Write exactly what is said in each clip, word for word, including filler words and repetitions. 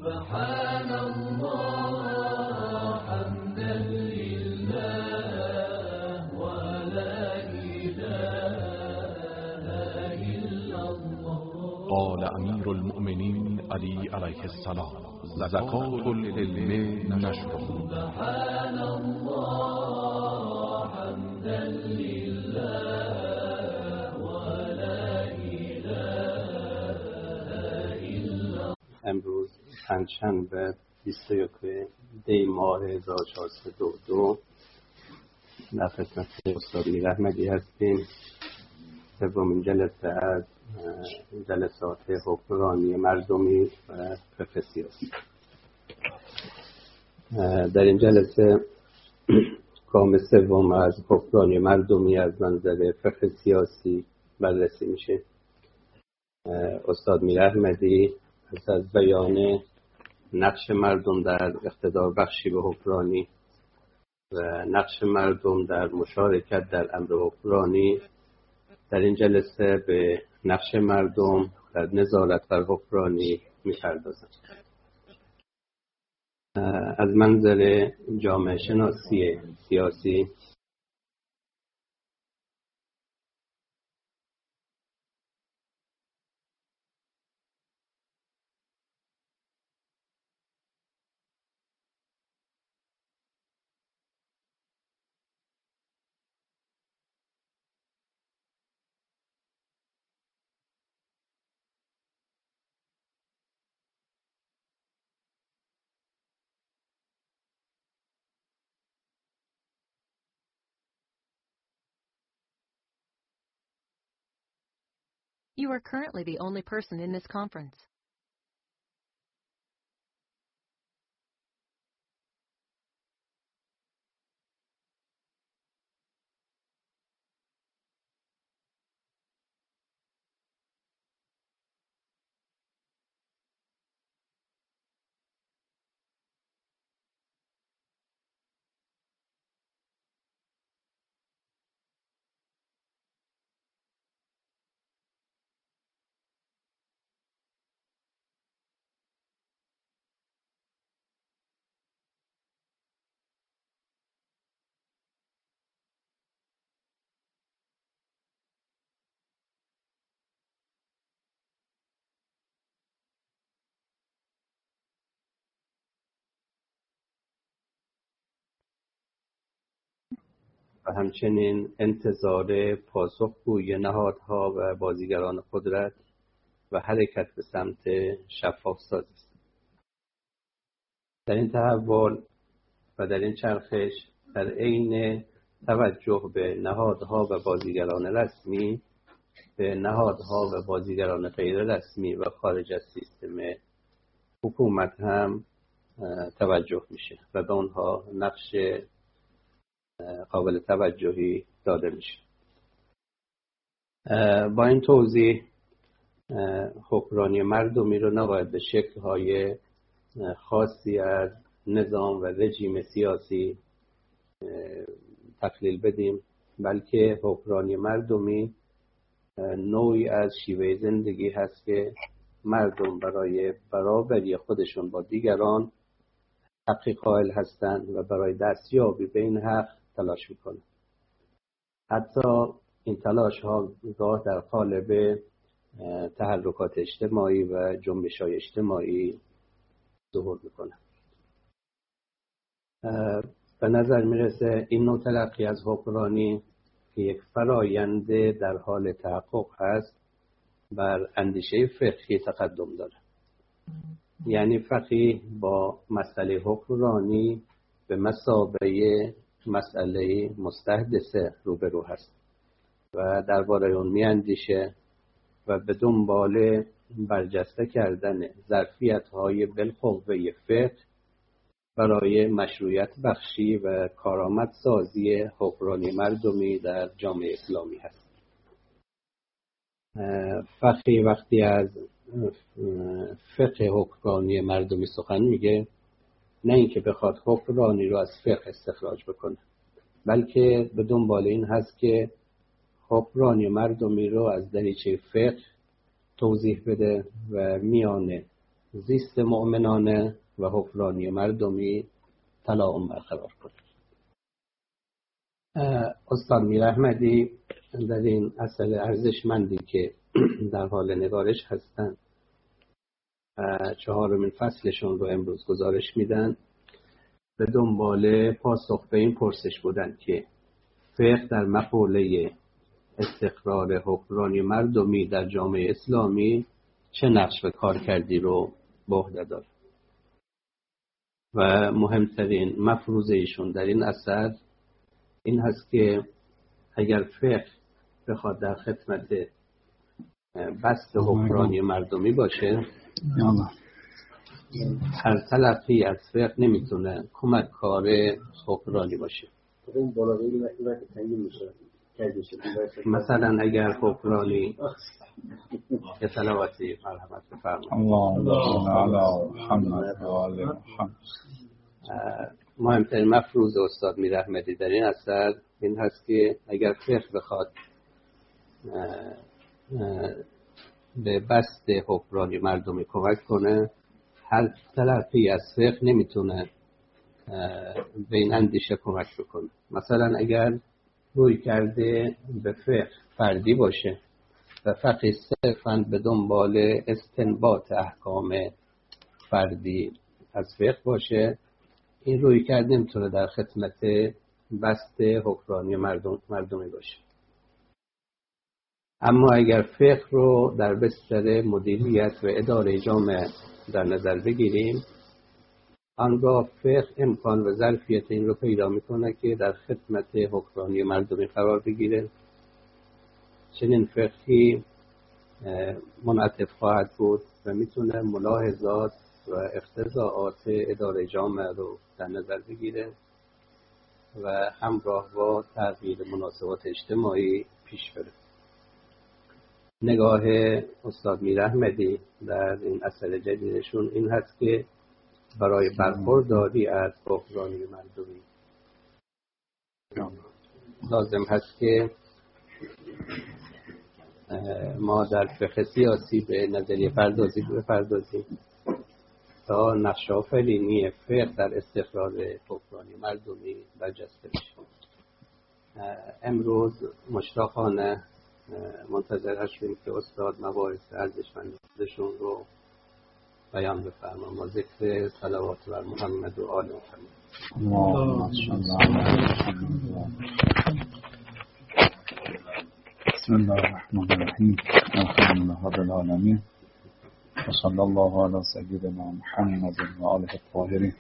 سبحان الله حمدا لله ولا إله إلا الله. قال امیر المؤمنین علی علیه السلام: زکات العلم نشر. سبحان الله حمدا لله ولا إله إلا. امروز پنجشنبه بیست و یک دی ماه هزار و چهارصد و دو و دو در خدمت استاد میر احمدی هستیم. سومین جلسه از جلسات حکمرانی مردمی و فقه سیاسی. در این جلسه گام سوم از حکمرانی مردمی از منظر فقه سیاسی بررسی میشه. استاد میر احمدی پس از بیان نقش مردم در اقتدار بخشی به حکمرانی و نقش مردم در مشارکت در امر حکمرانی، در این جلسه به نقش مردم در نظارت بر حکمرانی می‌پردازند. از منظر جامعه شناسی سیاسی You are currently the only person in this conference. و همچنین انتظار پاسخگویی نهادها و بازیگران قدرت و حرکت به سمت شفاف سازی است. در این تحول و در این چرخش، در عین توجه به نهادها و بازیگران رسمی، به نهادها و بازیگران غیر رسمی و خارج از سیستم حکومت هم توجه میشه و به آنها نقش قابل توجهی داده میشه. با این توضیح، حکمرانی مردمی رو نباید به شکل‌های خاصی از نظام و رژیم سیاسی تقلیل بدیم، بلکه حکمرانی مردمی نوعی از شیوه زندگی هست که مردم برای برابری خودشون با دیگران حقی قائل هستند و برای دستیابی به این حق تلاش میکنند. حتی این تلاش ها گاه در قالب تحرکات اجتماعی و جنبش های اجتماعی ظهور میکنند. به نظر میرسه این نوع تلقی از حکمرانی که یک فرایند در حال تحقق هست، بر اندیشه فقهی تقدم داره. یعنی فقیه با مسئله حکمرانی به مثابه مسئله مستحدثه روبرو هست و درباره اون میاندیشه و به دنبال برجسته کردن ظرفیت‌های بالقوه فقه برای مشروعیت بخشی و کارآمد سازی حکمرانی مردمی در جامعه اسلامی هست. فقیه وقتی از فقه حکمرانی مردمی سخن میگه، نه اینکه بخواد حکمرانی رو از فقه استخراج بکنه، بلکه به دنبال این هست که حکمرانی مردمی رو از دریچه فقه توضیح بده و میان زیست مؤمنانه و حکمرانی مردمی تلاعن برقرار کنه. استاد میر احمدی در این اثر ارزشمندی که در حال نگارش هستند چهارمین فصلشون رو امروز گزارش میدن، به دنبال پاسخ به این پرسش بودن که فقه در مقوله استقرار حکمرانی مردمی در جامعه اسلامی چه نقش و کارکردی رو به عهده داره و مهمترین مفروضه ایشون در این اثر این هست که اگر فقه بخواد در خدمت بست حکمرانی مردمی باشه، هر تلقی از فقه نمیتونه کمک کار حکمرانی باشه. مثلا اگر حکمرانی که صلواتی مرحمت بفرمایید مهمترین مفروض استاد میر احمدی در این اثر این هست که اگر فقه بخواد به بست حکمرانی مردمی کمک کنه، هر تلقی از فقه نمیتونه به این اندیشه کمک بکنه. مثلا اگر روی کرده به فقه فردی باشه و فقه صرفاً به دنبال استنباط احکام فردی از فقه باشه، این روی کرده نمیتونه در خدمت بست حکمرانی مردم مردمی باشه. اما اگر فقه رو در بستر مدیریت و اداره جامعه در نظر بگیریم، آنگاه فقه امکان و ظرفیت این رو پیدا میکنه که در خدمت حکمرانی مردمی قرار بگیره. چنین فقهی منعطف خواهد بود و میتونه ملاحظات و اقتضاعات اداره جامعه رو در نظر بگیره و همراه با تغییر مناسبات اجتماعی پیش بره. نگاه استاد میر احمدی در این اثر جدیدشون این هست که برای برخورداری از حکمرانی مردمی لازم هست که ما در فقه سیاسی به نظریه پردازی بپردازیم تا نقش آفرینی فقه در استقرار حکمرانی مردمی برجسته بشه. امروز مشتاقانه منتظر هستیم که استاد مباحث ارزشمندشون رو بیان بفرمایند. ما ذکر صلوات بر محمد و آل محمد. بسم الله الرحمن الرحیم. الحمد لله رب العالمین و صلی الله علی سیدنا محمد و آله الطاهرین.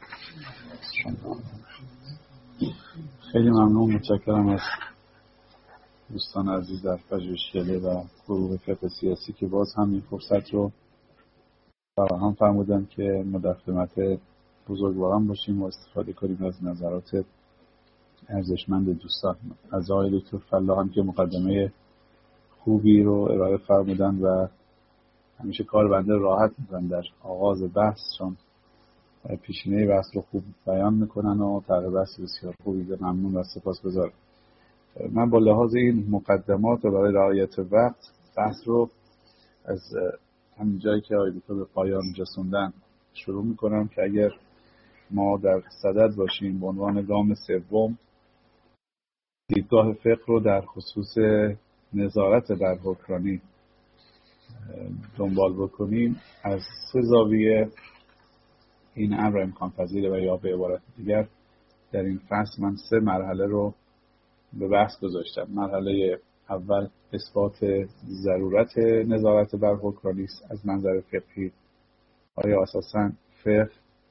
خیلی ممنون، متشکرم از دوستان عزیز در پژوهشکده و گروه فقه سیاسی که باز هم این فرصت رو فراهم فرمودن که ما در خدمت بزرگواران باشیم و استفاده کنیم از نظرات ارزشمند دوستان. از آقای دکتر فلاح هم که مقدمه خوبی رو ارائه فرمودن و همیشه کار بنده راحت میکنن در آغاز بحث، چون پیشینه بحث رو خوب بیان میکنن و تغییر بحث بسیار خوبی. ممنون و سپاسگزارم. من با لحاظ این مقدمات و برای رعایت وقت بحث رو از همین جایی که آقای دکتر به پایان رسوندن شروع میکنم که اگر ما در صدد باشیم به عنوان گام سوم دیدگاه فقه رو در خصوص نظارت بر حکمرانی دنبال بکنیم، از سه زاویه این امر امکان پذیره و یا به عبارت دیگر در این فصل من سه مرحله رو به بحث گذاشتم. مرحله اول اثبات ضرورت نظارت بر حکمرانی است از منظر فقهی. آیا اساساً فقه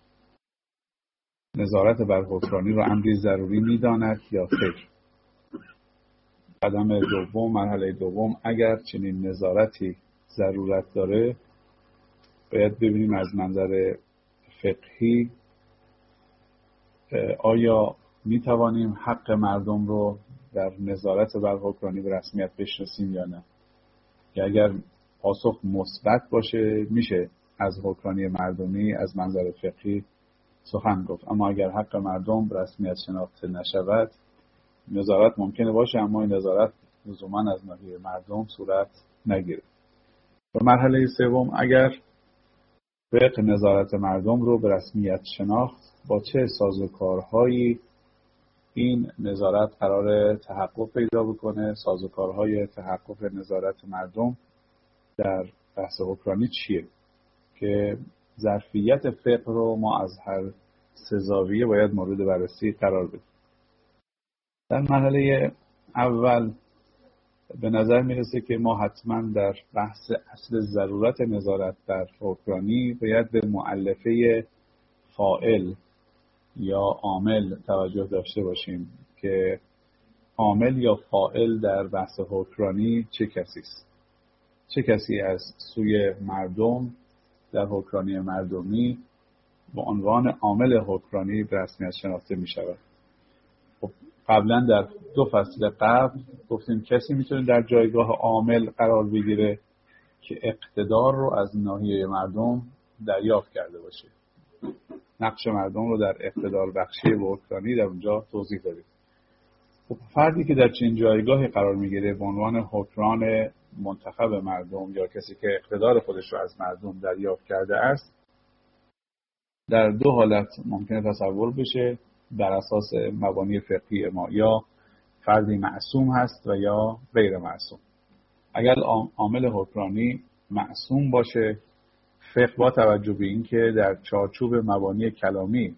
نظارت بر حکمرانی رو امری ضروری می‌داند یا خیر؟ قدم دوم، مرحله دوم، اگر چنین نظارتی ضرورت داره باید ببینیم از منظر فقهی آیا می توانیم حق مردم رو در نظارت بر حکمرانی به رسمیت بشناسیم یا نه. که اگر پاسخ مثبت باشه میشه از حکمرانی مردمی از منظر فقهی سخن گفت. اما اگر حق مردم به رسمیت شناخته نشود، نظارت ممکنه باشه اما این نظارت لزوما از ناحیه مردم صورت نگیره. و مرحله سوم، اگر فقه نظارت مردم رو به رسمیت شناخت، با چه سازوکارهایی این نظارت قرار تحقق پیدا بکنه. سازوکارهای تحقق نظارت مردم در بحث حکمرانی چیه که ظرفیت فقه رو ما از هر سه زاویه باید مورد بررسی قرار بدیم. در مرحله اول به نظر میرسه که ما حتما در بحث اصل ضرورت نظارت در حکمرانی باید به مؤلفه فاعل یا عامل توجه داشته باشیم که عامل یا فاعل در بحث حکمرانی چه کسی است. چه کسی از سوی مردم در حکمرانی مردمی به عنوان عامل حکمرانی به رسمیت شناخته می شود. خب قبلا در دو فصل قبل گفتیم کسی میتونه در جایگاه عامل قرار بگیره که اقتدار رو از ناحیه مردم دریافت کرده باشه. نقش مردم رو در اقتدار بخشی به حکمرانی در اونجا توضیح دادیم. خب فردی که در چنین جایگاهی قرار میگیره به عنوان حکمران منتخب مردم یا کسی که اقتدار خودش رو از مردم دریافت کرده است، در دو حالت ممکنه تصور بشه بر اساس مبانی فقهی ما. یا فردی معصوم هست و یا غیر معصوم. اگر عامل حکمرانی معصوم باشه، فقه با توجه به این که در چارچوب مبانی کلامی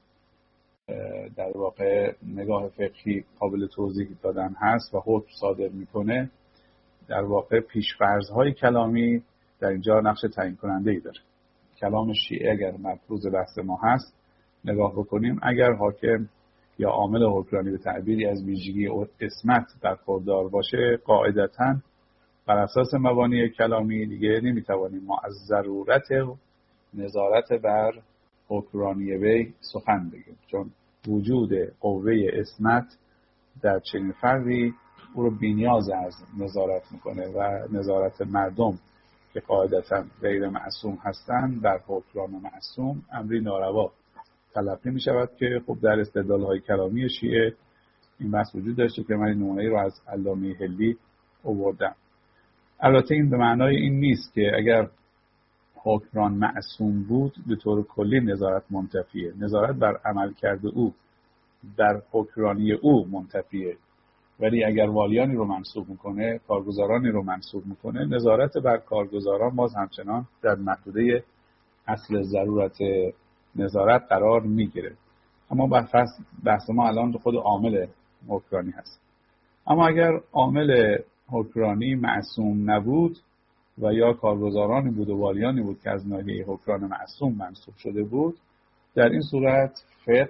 در واقع نگاه فقهی قابل توضیح دادن هست و حکم صادر میکنه، در واقع پیش‌فرض‌های کلامی در اینجا نقش تعیین کننده‌ای داره. کلام شیعه اگر مفروض بحث ما هست نگاه بکنیم، اگر حاکم یا عامل حکمرانی به تعبیری از ویژگی و اسمت برخوردار باشه، قاعدتاً بر اساس مبانی کلامی دیگه نمیتوانیم ما از ضرورت نظارت بر حکمرانی وی سخن بگیم، چون وجود قوه اسمت در چنین فردی او رو بی‌نیاز از نظارت میکنه و نظارت مردم که قاعدتاً غیر معصوم هستند در حکمران معصوم امری ناروا تلقی می شود که خب در استدلال‌های کلامی شیعه این بحث وجود داشته که من این نمونه‌ای رو از علامه حلی آوردم. البته این به معنای این نیست که اگر حکمران معصوم بود به طور کلی نظارت منتفیه. نظارت بر عملکرد او در حکمرانی او منتفیه، ولی اگر والیانی رو منصوب میکنه، کارگزارانی رو منصوب میکنه، نظارت بر کارگزاران باز همچنان در محدوده اصل ضرورت نظارت قرار میگیره. اما بحث ما الان خود عامل حکمرانی هست. اما اگر عامل حکمرانی معصوم نبود و یا کارگزارانی بود و والیانی بود که از ناحیه حکمران معصوم منصوب شده بود، در این صورت فقه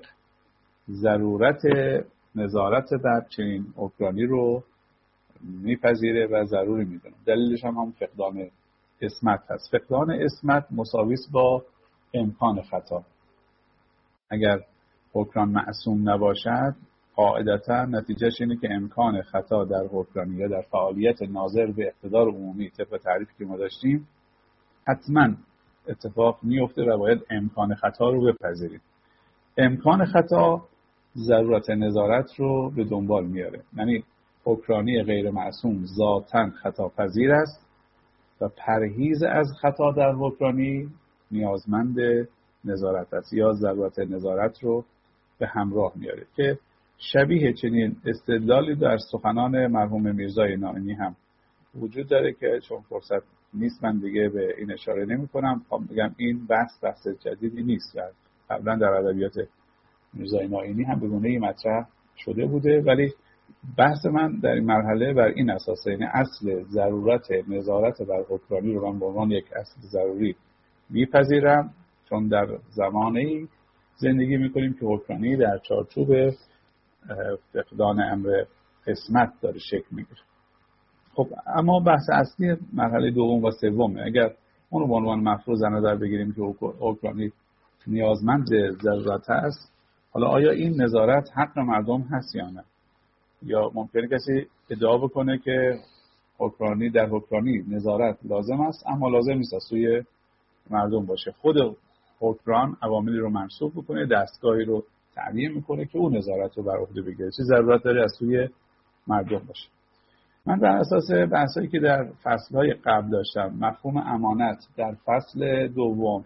ضرورت نظارت بر چنین حکمرانی رو میپذیره و ضروری میدونه. دلیلش هم هم فقدان اسمت هست. فقدان اسمت مساوی است با امکان خطا. اگر حکمران معصوم نباشد، قاعدتا نتیجهش اینه که امکان خطا در حکمرانی یا در فعالیت ناظر به اقتدار عمومی طبق تعریفی که ما داشتیم حتما اتفاق میفته و باید امکان خطا رو بپذیریم. امکان خطا ضرورت نظارت رو به دنبال میاره. یعنی حکمرانی غیر معصوم ذاتاً خطا پذیر است و پرهیز از خطا در حکمرانی نیازمند نظارت است یا ضرورت نظارت رو به همراه میاره که شبیه چنین استدلالی در سخنان مرحوم میرزای نائینی هم وجود داره که چون فرصت نیست من دیگه به این اشاره نمی کنم. خواهم بگم این بحث بحث جدیدی نیست. قبلا در ادبیات میرزای نائینی هم به گونه‌ای مطرح شده بوده، ولی بحث من در این مرحله بر این اساسه، یعنی اصل ضرورت نظارت بر حکمرانی رو من به عنوان یک اصل ضروری میپذیرم، چون در زمانه‌ای زندگی میکنیم که حکمرانی در چارچوب فقدان امر قسمت داره شکل میگیره. خب اما بحث اصلی مرحله دوم و سومه. اگر اون رو به عنوان مفروض نظر بگیریم که حکمرانی نیازمند ضرورت است، حالا آیا این نظارت حق مردم هست یا نه؟ یا ممکنه کسی ادعا بکنه که حکمرانی در حکمرانی نظارت لازم است اما لازم نیست از سوی مردم باشه. خود حکمران عواملی رو منصوب بکنه، دستگاهی رو تعیین میکنه که اون نظارت رو بر عهده بگیره، چه ضرورت داره از سوی مردم باشه. من بر اساس بحثایی که در فصلهای قبل داشتم، مفهوم امانت در فصل دوم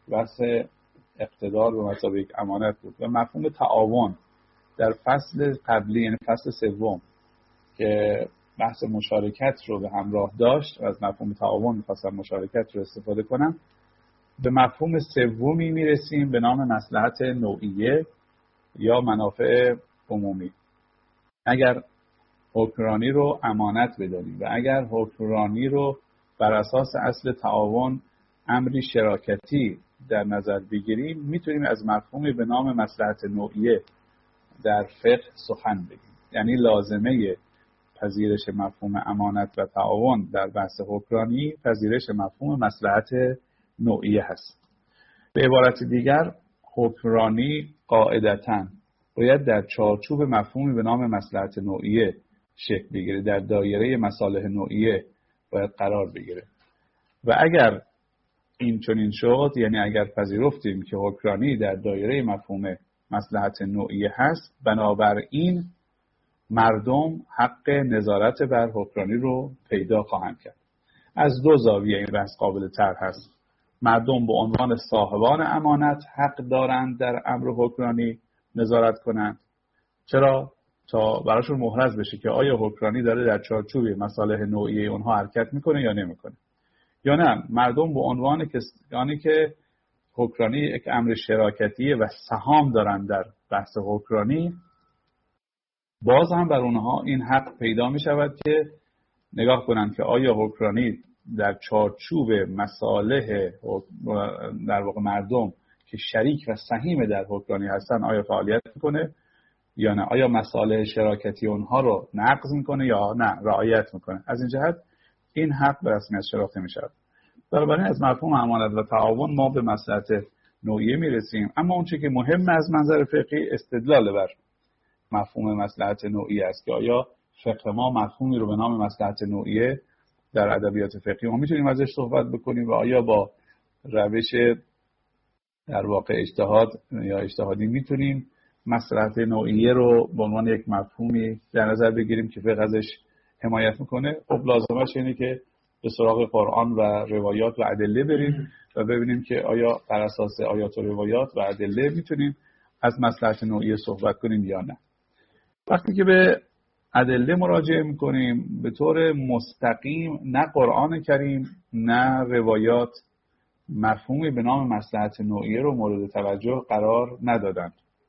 بحث اقتدار به مثابه یک امانت بود و مفهوم تعاون در فصل قبلی یعنی فصل سوم که بحث مشارکت رو به همراه داشت و از مفهوم تعاون می‌خواستم مشارکت رو استفاده کنم، به مفهوم سومی میرسیم به نام مصلحت نوعیه یا منافع عمومی. اگر حکمرانی رو امانت بدانیم و اگر حکمرانی رو بر اساس اصل تعاون امری شراکتی در نظر بگیریم، میتونیم از مفهومی به نام مصلحت نوعیه در فقه سخن بگیم. یعنی لازمه پذیرش مفهوم امانت و تعاون در بحث حکمرانی پذیرش مفهوم مصلحت نوعیه هست. به عبارت دیگر حکمرانی قاعدتاً باید در چارچوب مفهومی به نام مصلحت نوعیه شکل بگیره، در دایره مصالح نوعیه باید قرار بگیره. و اگر این چنین شد، یعنی اگر پذیرفتیم که حکمرانی در دایره مفهوم مصلحت نوعیه هست، بنابراین مردم حق نظارت بر حکمرانی رو پیدا خواهند کرد. از دو زاویه این بحث قابل طرح هست. مردم به عنوان صاحبان امانت حق دارند در امر حکمرانی نظارت کنند. چرا؟ تا براشون محرز بشه که آیا حکمرانی داره در چارچوب مصالح نوعیه اونها حرکت میکنه یا نمیکنه. یا نه، مردم به عنوان کسانی که حکمرانی یک امر شراکتیه و سهام دارند در بحث حکمرانی، باز هم بر اونها این حق پیدا می شود که نگاه کنند که آیا حکمرانی در چارچوب مصالح در واقع مردم که شریک و سهیم در حکمرانی هستن آیا فعالیت میکنه یا نه، آیا مصالح شراکتی اونها رو نقض میکنه یا نه رعایت میکنه. از این جهت این حق به رسمیت شناخته می شود. بنابراین از مفهوم امانت و تعاون ما به مصلحت نوعیه میرسیم. اما اون چیزی که مهم از منظر فقهی استدلال بر مفهوم مصلحت نوعیه است که آیا فقه ما مفهومی رو به نام مصلحت نوعیه در ادبیات فقهی ما میتونیم ازش صحبت بکنیم و آیا با روش در واقع اجتهاد یا اجتهادی میتونیم مصلحت نوعیه رو به عنوان یک مفهومی در نظر بگیریم که فقه ازش حمایت میکنه. خب لازمش اینه که به سراغ قرآن و روایات و ادله بریم و ببینیم که آیا بر اساس آیات و روایات و ادله میتونیم از مصلحت نوعیه صحبت کنیم یا نه. وقتی که به ادله مراجعه میکنیم به طور مستقیم نه قرآن کریم نه روایات مفهومی به نام مصلحت نوعیه رو مورد توجه قرار ندادند،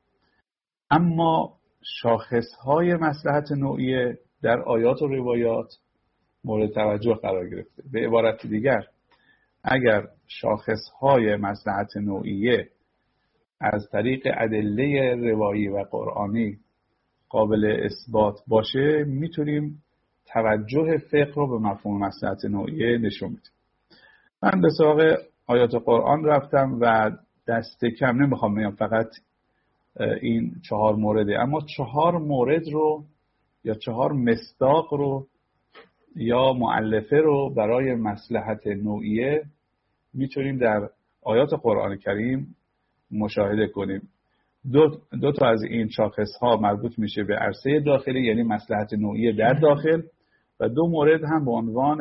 اما شاخصهای مصلحت نوعیه در آیات و روایات مورد توجه قرار گرفته. به عبارت دیگر اگر شاخصهای مصلحت نوعیه از طریق ادله روایی و قرآنی قابل اثبات باشه میتونیم توجه فقه رو به مفهوم مصلحت نوعیه نشون بدیم. من به سراغ آیات قرآن رفتم و دست کم نمیخوام بگم فقط این چهار مورده، اما چهار مورد رو یا چهار مصداق رو یا مؤلفه رو برای مصلحت نوعیه میتونیم در آیات قرآن کریم مشاهده کنیم. دو, دو تا از این شاخص ها مربوط میشه به عرصه داخلی یعنی مصلحت نوعیه در داخل و دو مورد هم به عنوان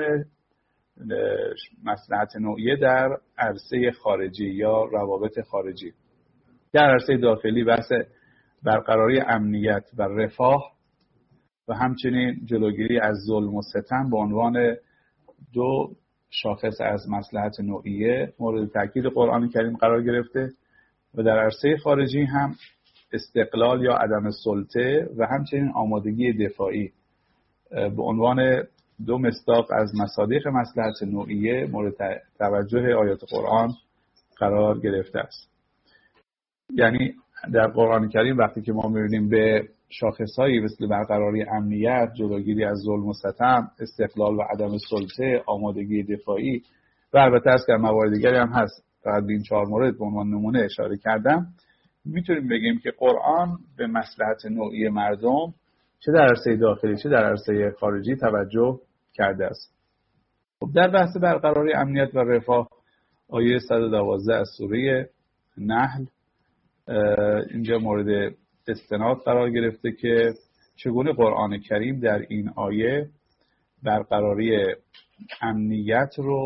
مصلحت نوعیه در عرصه خارجی یا روابط خارجی. در عرصه داخلی بحث برقراری امنیت و رفاه و همچنین جلوگیری از ظلم و ستم به عنوان دو شاخص از مصلحت نوعیه مورد تاکید قرآن کریم قرار گرفته و در عرصه خارجی هم استقلال یا عدم سلطه و همچنین آمادگی دفاعی به عنوان دو مصداق از مصادیق مصلحت نوعیه مورد توجه آیات قرآن قرار گرفته است. یعنی در قرآن کریم وقتی که ما می‌بینیم به شاخصهایی مثل برقراری امنیت، جلوگیری از ظلم و ستم، استقلال و عدم سلطه، آمادگی دفاعی و البته از که موارد دیگری هم هست، فقط این چهار مورد به عنوان نمونه اشاره کردم، میتونیم بگیم که قرآن به مصلحت نوعی مردم چه در عرصه داخلی چه در عرصه خارجی توجه کرده است. خب در بحث برقراری امنیت و رفاه آیه صد و دوازده از سوره نحل اینجا مورد استناد قرار گرفته که چگونه قرآن کریم در این آیه برقراری امنیت رو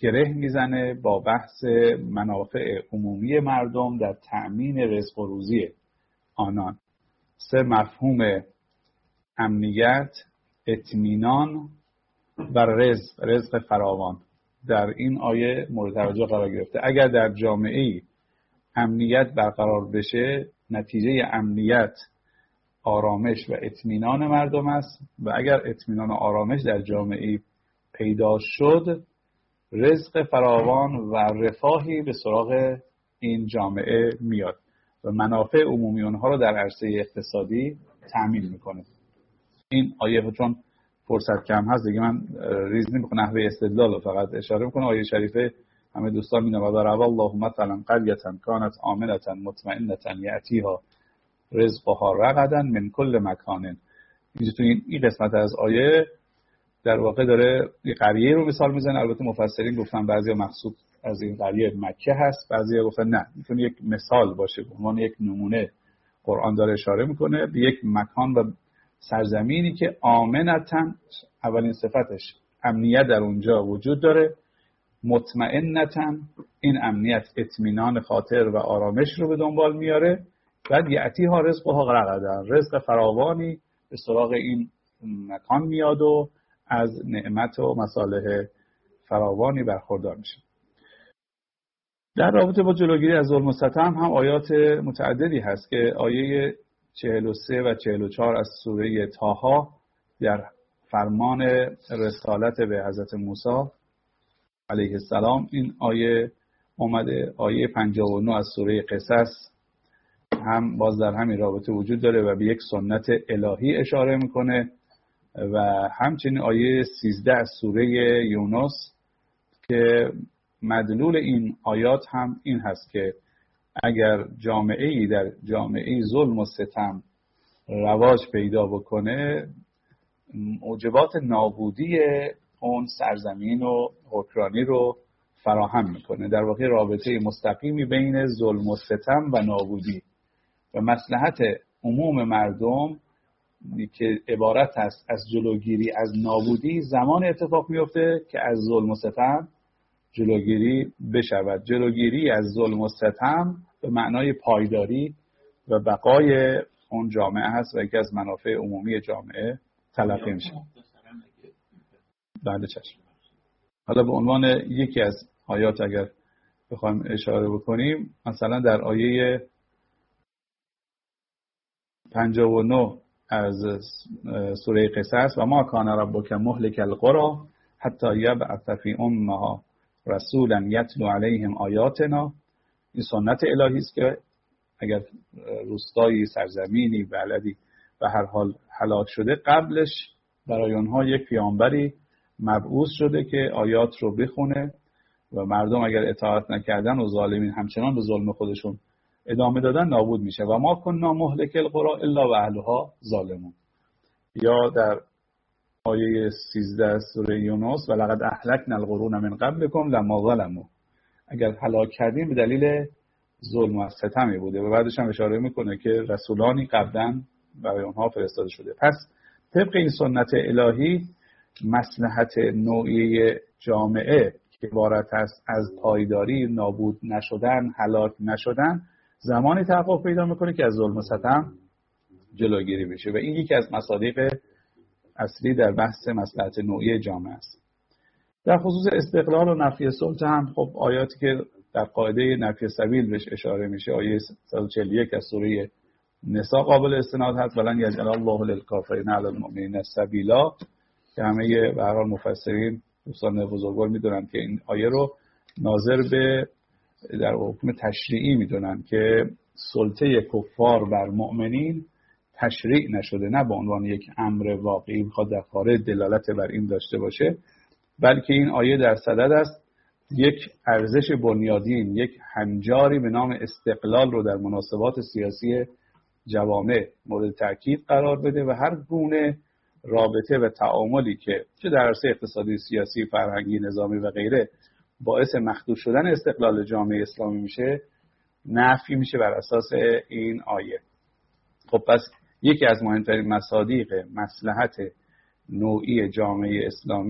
گره میزنه با بحث منافع عمومی مردم در تأمین رزق و روزی آنان. سه مفهوم امنیت، اطمینان و رزق، رزق فراوان در این آیه مورد توجه قرار گرفته. اگر در جامعه‌ای امنیت برقرار بشه، نتیجه امنیت آرامش و اطمینان مردم است و اگر اطمینان و آرامش در جامعه‌ای پیدا شد، رزق فراوان و رفاهی به سراغ این جامعه میاد و منافع عمومی اونها رو در عرصه اقتصادی تأمین میکنه. این آیه چون فرصت کم هست دیگه من ریز نمیکنم، نحوه استدلال رو فقط اشاره میکنم. آیه شریفه همه دوستان میدونن: و ضرب الله مثلا قریة کانت آمنة مطمئنة یأتیها رزقها رغدا من کل مکان. اینجا تو این قسمت از آیه در واقع داره یه قریه رو مثال میزنه. البته مفسرین گفتن بعضیا مقصود از این قریه مکه هست، بعضیا گفتن نه، میتونه یک مثال باشه، به عنوان یک نمونه قرآن داره اشاره میکنه به یک مکان و سرزمینی که آمنتن، اولین صفتش امنیت در اونجا وجود داره، مطمئنتن، این امنیت اطمینان خاطر و آرامش رو به دنبال میاره، بعد یأتیها رزقها رغدا، رزق فراوانی به سراغ این مکان میاد و از نعمت و مصالح فراوانی برخوردار میشه. در رابطه با جلوگیری از ظلم و ستم هم آیات متعددی هست که آیه چهل و سه و چهل و چهار از سوره طه در فرمان رسالت به حضرت موسی علیه السلام این آیه اومده. آیه پنجاه و نه از سوره قصص هم باز در همین رابطه وجود داره و به یک سنت الهی اشاره میکنه و همچنین آیه سیزده از سوره یونس که مدلول این آیات هم این هست که اگر جامعه‌ای در جامعه‌ای ظلم و ستم رواج پیدا بکنه، موجبات نابودی اون سرزمین و حکمرانی رو فراهم میکنه. در واقع رابطه مستقیمی بین ظلم و ستم و نابودی و مصلحت عموم مردم که عبارت است از جلوگیری از نابودی زمان اتفاق میفته که از ظلم و ستم جلوگیری بشود. جلوگیری از ظلم و ستم به معنای پایداری و بقای اون جامعه هست و یکی از منافع عمومی جامعه تلقی میشه. بله چشم. حالا به عنوان یکی از آیات اگر بخوایم اشاره بکنیم، مثلا در آیه پنجاه و نه از سوره قصص: و ما کان ربک مهلک القری حتی یبعث فی امها رسولا یتلو علیهم آیاتنا. این سنت الهی است که اگر روستایی، سرزمینی، بلدی به هر حال هلاک شده، قبلش برای آنها یک پیامبری مبعوث شده که آیات رو بخونه و مردم اگر اطاعت نکردن و ظالمین همچنان به ظلم خودشون ادامه دادن نابود میشه. و ما کنا مهلک القری الا و اهلها ظالمون. یا در آیه سیزده سوره یونس: و لقد اهلکنا القرون من قبلکم لما ظلموا. اگر هلاک کردیم به دلیل ظلم و ستمی بوده و بعدش هم اشاره میکنه که رسولانی قبلا برای اونها فرستاده شده. پس طبق این سنت الهی مصلحت نوعی جامعه که عبارت است از پایداری، نابود نشدن، هلاک نشدن، زمانی تحقق پیدا میکنه که از ظلم و ستم جلوگیری بشه و این یکی از مصادیق اصلی در بحث مصلحت نوعی جامعه است. در خصوص استقلال و نفی سلطه هم خب آیاتی که در قاعده نفی سبیل بهش اشاره میشه، آیه صد و چهل و یک از سوره نساء قابل استناد هست: ولن یجعل الله للکافرین علی المؤمنین سبیلا، که همه به هر حال مفسرین دوستان بزرگوار میدونن که این آیه رو ناظر به در حکم تشریعی میدونن که سلطه کفار بر مؤمنین تشریع نشده، نه به عنوان یک امر واقعی بخواد در خارج دلالت بر این داشته باشه، بلکه این آیه در صدد است یک ارزش بنیادین، یک هنجاری به نام استقلال رو در مناسبات سیاسی جوامع مورد تاکید قرار بده و هر گونه رابطه و تعاملی که چه در عرصه اقتصادی، سیاسی، فرهنگی، نظامی و غیره باعث مخدوش شدن استقلال جامعه اسلامی میشه، نفی میشه بر اساس این آیه. خب پس یکی از مهمترین مصادیق مصلحت نوعی جامعه اسلامی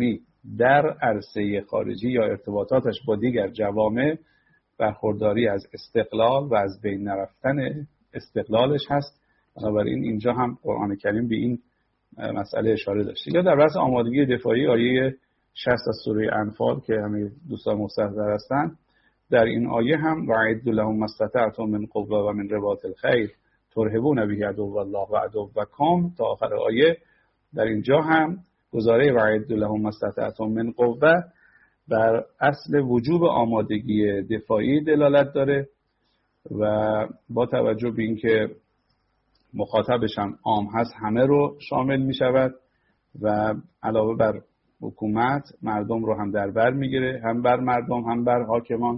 در عرصه خارجی یا ارتباطاتش با دیگر جوامع برخورداری از استقلال و از بین نرفتن استقلالش هست. بنابراین اینجا هم قرآن کریم به این مسئله اشاره داشته. یا در بحث آمادگی دفاعی آیه شصت از سوره انفال که همه دوستان مستحضر هستند، در این آیه هم وَأَعِدُّوا لَهُم مَا اسْتَطَعْتُم مِّن قُوَّةٍ وَمِن رِّبَاطِ الْخَیل ترهبون به عدو الله و عدوکم تا آخر آیه. در اینجا هم گزاره وَأَعِدُّوا لَهُم مَا اسْتَطَعْتُم مِّن قُوَّةٍ بر اصل وجوب آمادگی دفاعی دلالت داره و با توجه به اینکه مخاطبش هم عام هست همه رو شامل می شود و علاوه بر حکومت مردم رو هم در بر میگیره، هم بر مردم هم بر حاکمان.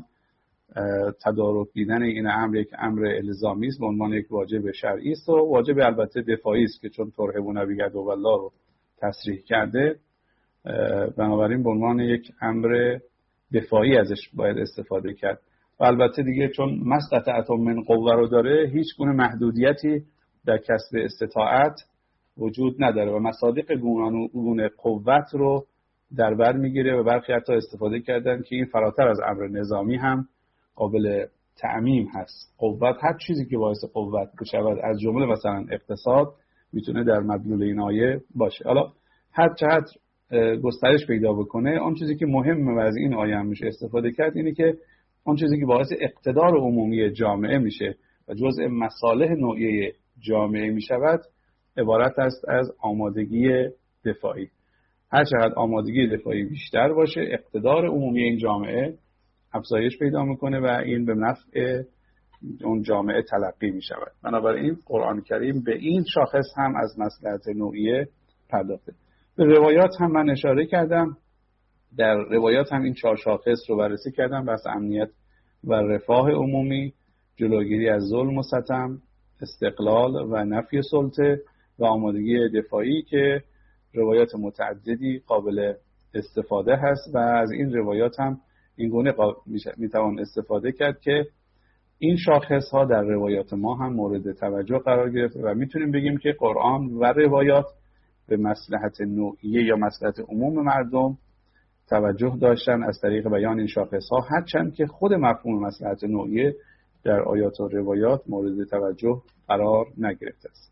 تدارک دیدن این امر یک امر الزامی است به عنوان یک واجب شرعی است و واجب البته دفاعی است که چون ترهبون به عدو الله رو تصریح کرده، بنابراین به عنوان یک امر دفاعی ازش باید استفاده کرد. و البته دیگه چون ما استطعتم من قوه رو داره، هیچ گونه محدودیتی در کسب استطاعت وجود نداره و مصادیق گونه قوت رو در بر میگیره و برخی حتی استفاده کردن که این فراتر از امر نظامی هم قابل تعمیم هست. قوت، هر چیزی که باعث قوت بشود از جمله مثلا اقتصاد میتونه در مدلول این آیه باشه. حالا هر چقدر گسترش پیدا بکنه، اون چیزی که مهمه و از این آیه هم میشه استفاده کرد اینه که اون چیزی که باعث اقتدار عمومی جامعه میشه و جزء مصالح نوعی جامعه میشود عبارت است از آمادگی دفاعی. هر چقدر آمادگی دفاعی بیشتر باشه، اقتدار عمومی این جامعه افزایش پیدا میکنه و این به نفع اون جامعه تلقی میشود. بنابراین قرآن کریم به این شاخص هم از مصلحت نوعیه پرداخته. به روایات هم من اشاره کردم، در روایات هم این چهار شاخص رو بررسی کردم: بحث امنیت و رفاه عمومی، جلوگیری از ظلم و ستم، استقلال و نفی سلطه و آمادگی دفاعی که روایات متعددی قابل استفاده هست و از این روایات هم این گونه میتوان استفاده کرد که این شاخص ها در روایات ما هم مورد توجه قرار گرفته و میتونیم بگیم که قرآن و روایات به مصلحت نوعیه یا مصلحت عموم مردم توجه داشتن از طریق بیان این شاخص ها، هرچند که خود مفهوم مصلحت نوعیه در آیات و روایات مورد توجه قرار نگرفته است.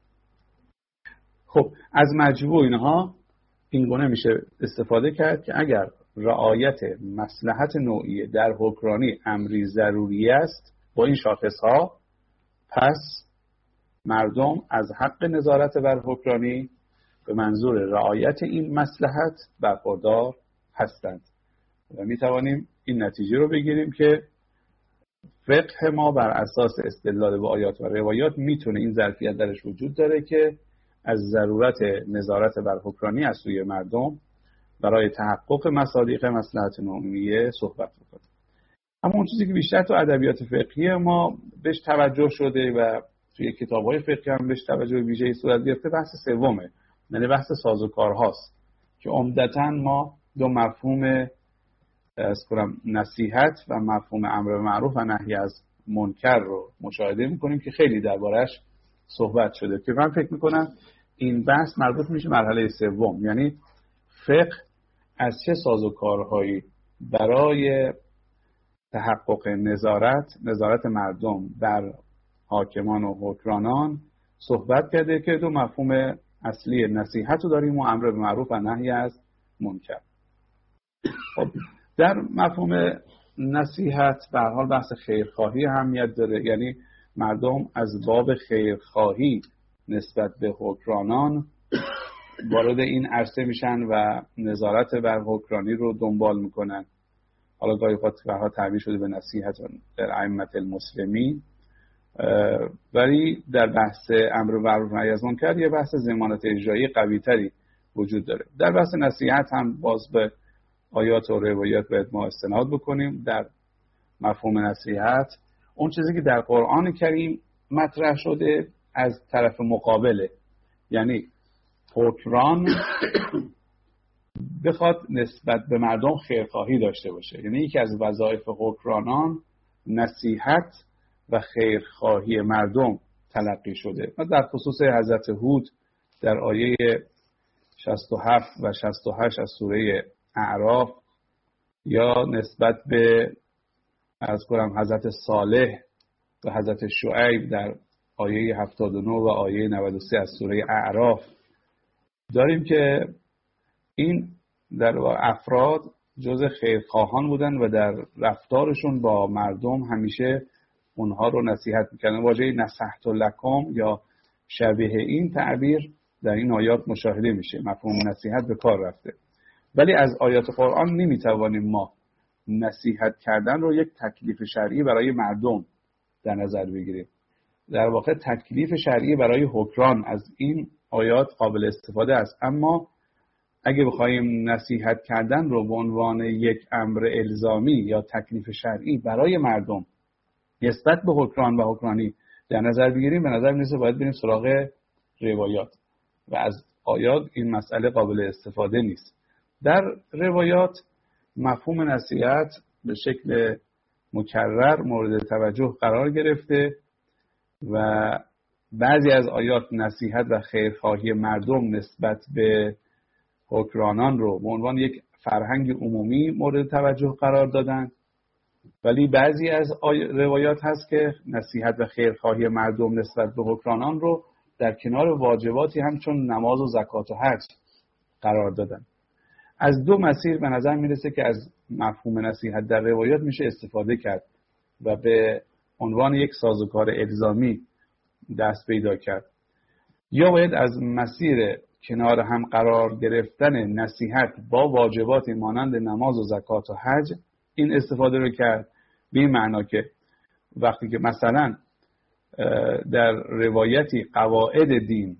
خب از مجموع اینها این گونه میشه استفاده کرد که اگر رعایت مصلحت نوعیه در حکمرانی امری ضروری است با این شاخص ها، پس مردم از حق نظارت بر حکمرانی به منظور رعایت این مصلحت برخوردار هستند و می توانیم این نتیجه رو بگیریم که فقه ما بر اساس استدلال به آیات و روایات میتونه این ظرفیت درش وجود داره که از ضرورت نظارت بر حکمرانی از سوی مردم برای تحقق مصادیق مصلحت عمومیه صحبت بکنه. اما اون چیزی که بیشتر تو ادبیات فقهی ما بهش توجه شده و توی کتاب‌های فقهی هم بهش توجه ویژه‌ای صورت گرفته بحث سومه، یعنی بحث سازوکارهاست که عمدتاً ما دو مفهوم از کنم نصیحت و مفهوم امر معروف و نهی از منکر رو مشاهده می‌کنیم که خیلی دربارش صحبت شده که من فکر می‌کنم این بحث مربوط میشه مرحله سوم، یعنی فقه از چه سازوکارهایی برای تحقق نظارت نظارت مردم بر حاکمان و حکمرانان صحبت کرده که دو مفهوم اصلی نصیحت رو داریم و امر به معروف و نهی از منکر. خب در مفهوم نصیحت به هر حال بحث خیرخواهی اهمیت داره، یعنی مردم از باب خیرخواهی نسبت به حکمرانان وارد این عرصه میشن و نظارت بر حکمرانی رو دنبال میکنن. حالا گاهی ها تعبیر شده به نصیحت در ائمه المسلمین، ولی در بحث امر معروف و نهی از منکر یه بحث ضمانت اجرایی قوی تری وجود داره. در بحث نصیحت هم باز به آیات و روایات باید ما استناد بکنیم. در مفهوم نصیحت اون چیزی که در قرآن کریم مطرح شده از طرف مقابله، یعنی حکمران بخواد نسبت به مردم خیرخواهی داشته باشه، یعنی یکی از وظایف حکمرانان نصیحت و خیرخواهی مردم تلقی شده. و در خصوص حضرت هود در آیه شصت و هفت و شصت و هشت از سوره اعراف یا نسبت به از کنم حضرت صالح و حضرت شعیب در آیه هفتاد و نه و آیه نود و سه از سوره اعراف داریم که این در افراد جز خیرخواهان بودن و در رفتارشون با مردم همیشه اونها رو نصیحت میکردن. واژه نصحت لکم یا شبیه این تعبیر در این آیات مشاهده میشه، مفهوم نصیحت به کار رفته. ولی از آیات قرآن نمیتوانیم ما نصیحت کردن رو یک تکلیف شرعی برای مردم در نظر بگیریم. در واقع تکلیف شرعی برای حکران از این آیات قابل استفاده است، اما اگه بخوایم نصیحت کردن رو به عنوان یک امر الزامی یا تکلیف شرعی برای مردم نسبت به حکران و حکرانی در نظر بگیریم، به نظر میرسه باید بریم سراغ روایات و از آیات این مسئله قابل استفاده نیست. در روایات مفهوم نصیحت به شکل مکرر مورد توجه قرار گرفته و بعضی از آیات نصیحت و خیرخواهی مردم نسبت به حکرانان رو به عنوان یک فرهنگ عمومی مورد توجه قرار دادن، ولی بعضی از روایات هست که نصیحت و خیرخواهی مردم نسبت به حکرانان رو در کنار واجباتی همچون نماز و زکات و حج قرار دادن. از دو مسیر به نظر میرسه که از مفهوم نصیحت در روایات میشه استفاده کرد و به عنوان یک سازوکار الزامی دست پیدا کرد. یا باید از مسیر کنار هم قرار گرفتن نصیحت با واجباتی مانند نماز و زکات و حج این استفاده رو کرد، به این معنا که وقتی که مثلا در روایتی قواعد دین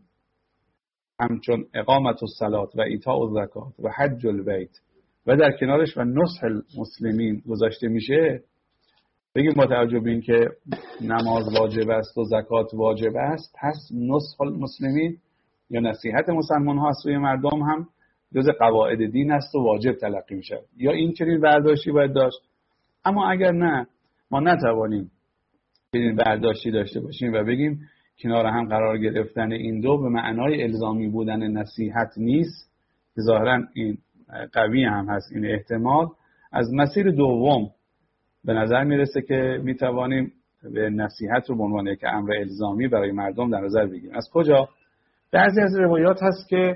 همچون اقامت الصلات و ایتاء الزکات و حج البیت و در کنارش و نصح المسلمین گذاشته میشه، بگیم با توجه به این که نماز واجب است و زکات واجب است، پس نصح المسلمین یا نصیحت مسلمان ها از سوی مردم هم جز قواعد دین است و واجب تلقی میشه. یا این چنین برداشتی باید داشت. اما اگر نه، ما نتوانیم این برداشتی داشته باشیم و بگیم کنار هم قرار گرفتن این دو به معنای الزامی بودن نصیحت نیست، ظاهرا این قوی هم هست این احتمال، از مسیر دوم به نظر میرسه که میتوانیم به نصیحت رو به عنوان یک امر الزامی برای مردم در نظر بگیریم. از کجا؟ بعضی از روایات هست که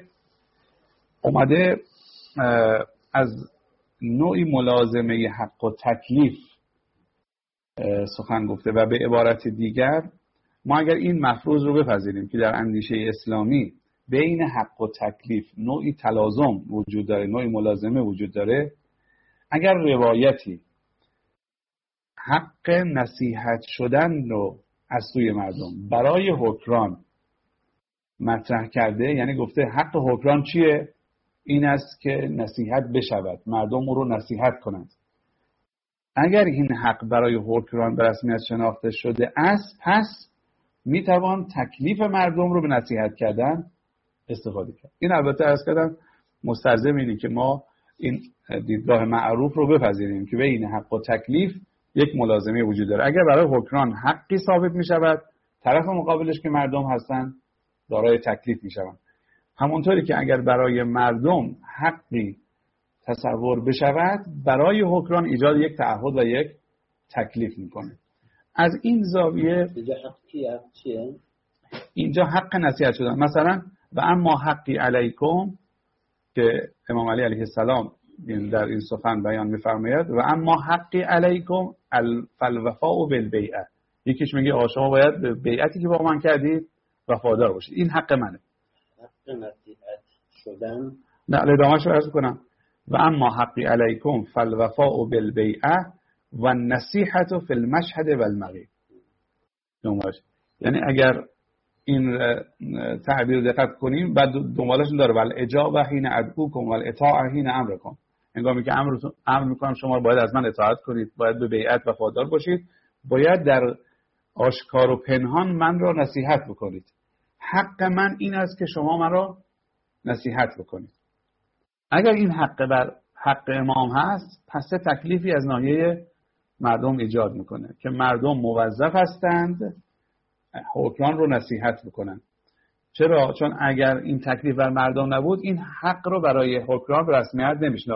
اومده از نوعی ملازمه حق و تکلیف سخن گفته و به عبارت دیگر ما اگر این مفروض رو بپذیریم که در اندیشه اسلامی بین حق و تکلیف نوعی تلازم وجود داره، نوعی ملازمه وجود داره، اگر روایتی حق نصیحت شدن رو از سوی مردم برای حکران مطرح کرده، یعنی گفته حق حکران چیه؟ این است که نصیحت بشود، مردم او رو نصیحت کنند. اگر این حق برای حکران به رسمیت شناخته شده است، پس میتوان تکلیف مردم رو به نصیحت کردن استفاده کرد. این البته عرض کردم مستلزم اینه که ما این دیدگاه معروف رو بپذیریم که بین حق و تکلیف یک ملازمه وجود داره. اگر برای حکران حقی ثابت می شود، طرف مقابلش که مردم هستن دارای تکلیف می شوند. همونطوری که اگر برای مردم حقی تصور بشود، برای حکران ایجاد یک تعهد و یک تکلیف میکنه. از این زاویه اینجا حق چیه؟ اینجا حق نصیحت شدن. مثلا و اما حقی علیکم که امام علی علیه السلام در این سخن بیان میفرماید و اما حقی علیکم فالوفاء بالبیعه، یکیش میگه آقا شما باید به بیعتی که با من کردید وفادار باشید، این حق منه. حق نصیحت شدن نه ادامه‌شو عرض کنم. و اما حقی علیکم فالوفاء بالبیعه و النصیحة فی المشهد و المغیب. یعنی اگر این تعبیر دقت کنیم بعد دنبالشون داره ول اجابه حین ادعوکم و الاطاعه حین امرکم، هنگامی که امر امر میکنم شما باید از من اطاعت کنید، باید به بیعت وفادار باشید، باید در آشکار و پنهان من را نصیحت بکنید. حق من این است که شما من را نصیحت بکنید. اگر این حق بر حق امام هست، پس تکلیفی از ناحیه مردم ایجاد میکنه که مردم موظف هستند حکران رو نصیحت بکنن. چرا؟ چون اگر این تکلیف بر مردم نبود، این حق رو برای حکران به رسمیت نمیشناخت.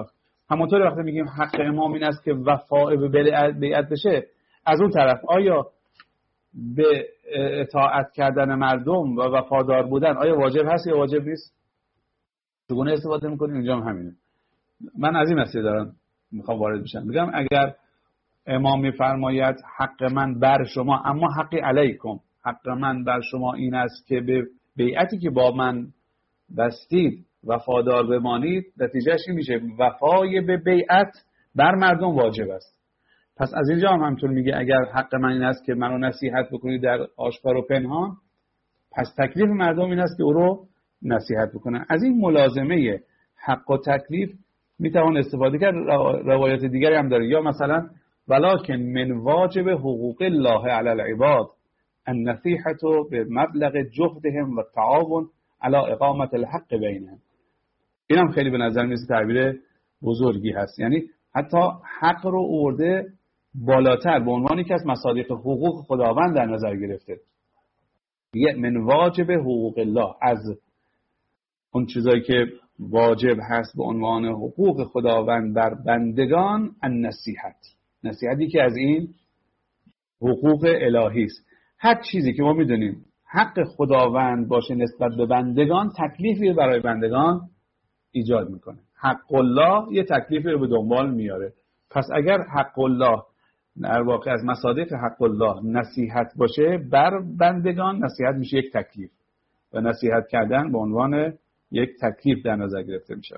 همونطور وقتی میگیم حق امام این است که وفا به بیعت بشه، از اون طرف آیا به اطاعت کردن مردم و وفادار بودن آیا واجب هست یا واجب نیست؟ چگونه استفاده میکنیم؟ اینجا هم همینه. من از این مسئله دارم میخوام وارد بشم. میگم اگر امام میفرماید حق من بر شما اما حقی علیکم، حق من بر شما این است که به بیعتی که با من بستید وفادار بمانید، نتیجهش این میشه وفای به بیعت بر مردم واجب است. پس از اینجا هم همطور میگه اگر حق من این است که منو نصیحت بکنید در آشکار و پنهان، پس تکلیف مردم این است که او رو نصیحت بکنن. از این ملازمه حق و تکلیف میتوان استفاده کرد. روایت دیگری هم داره، یا مثلا ولکن من واجب حقوق الله علی العباد النصیحة به مبلغ جهدهم و تعاون علی اقامت الحق بینهم. این هم خیلی به نظر میاد تعبیر بزرگی هست، یعنی حتی حق رو آورده بالاتر به عنوان یکی از مصادیق حقوق خداوند در نظر گرفته. یه من واجب حقوق الله، از اون چیزایی که واجب هست به عنوان حقوق خداوند بر بندگان النصیحت، نصیحتی که از این حقوق الهی است. هر چیزی که ما میدونیم حق خداوند باشه نسبت به بندگان، تکلیفی برای بندگان ایجاد میکنه. حق الله یه تکلیفی رو به دنبال میاره. پس اگر حق الله در واقع از مصادیق حق الله نصیحت باشه بر بندگان، نصیحت میشه یک تکلیف و نصیحت کردن به عنوان یک تکلیف در نظر گرفته میشه.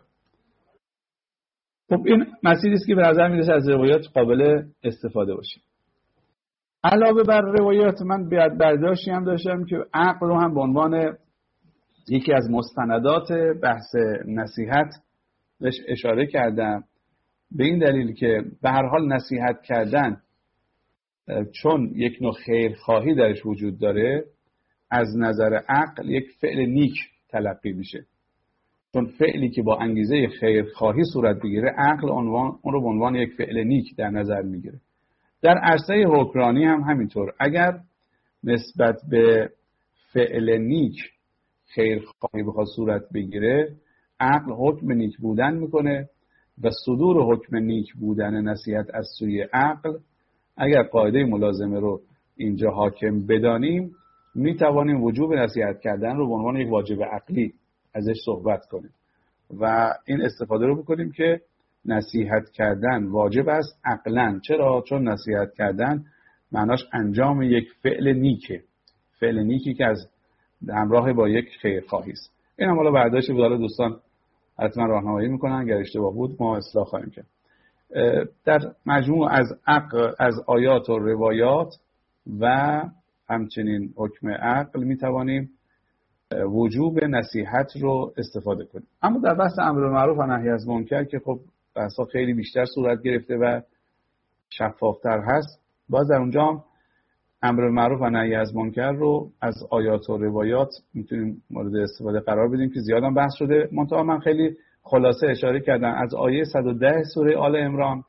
خب این مسئله است که به نظر میرسه از روایات قابل استفاده باشه. علاوه بر روایات من برداشتی هم داشتم که عقل رو هم به عنوان یکی از مستندات بحث نصیحت بهش اشاره کردم، به این دلیل که به هر حال نصیحت کردن چون یک نوع خیرخواهی درش وجود داره، از نظر عقل یک فعل نیک تلقی میشه. چون فعلی که با انگیزه خیرخواهی صورت بگیره، عقل عنوان اون رو به عنوان یک فعل نیک در نظر میگیره. در عرصه حکمرانی هم همینطور، اگر نسبت به فعل نیک خیرخواهی بخواد صورت بگیره، عقل حکم نیک بودن میکنه و صدور حکم نیک بودن نصیحت از سوی عقل، اگر قاعده ملازمه رو اینجا حاکم بدانیم، میتوانیم وجوب نصیحت کردن رو به عنوان یک واجب عقلی ازش صحبت کنیم و این استفاده رو بکنیم که نصیحت کردن واجب است عقلاً. چرا؟ چون نصیحت کردن معناش انجام یک فعل نیکه، فعل نیکی که از همراه با یک خیرخواهی است. این هم حالا برداشت بود، حالا دوستان حتما راهنمایی میکنن، اگر اشتباه بود ما اصلاح خواهیم کرد. در مجموع از عقل، از آیات و روایات و همچنین حکم عقل میتوانیم وجوب نصیحت رو استفاده کنیم. اما در بحث امر معروف و نهی از منکر که خب بحثا خیلی بیشتر صورت گرفته و شفافتر هست، باز در اونجا هم امر معروف و نهی از منکر رو از آیات و روایات میتونیم مورد استفاده قرار بدیم که زیاد هم بحث شده. منتها من خیلی خلاصه اشاره کردم از آیه صد و ده سوره آل عمران،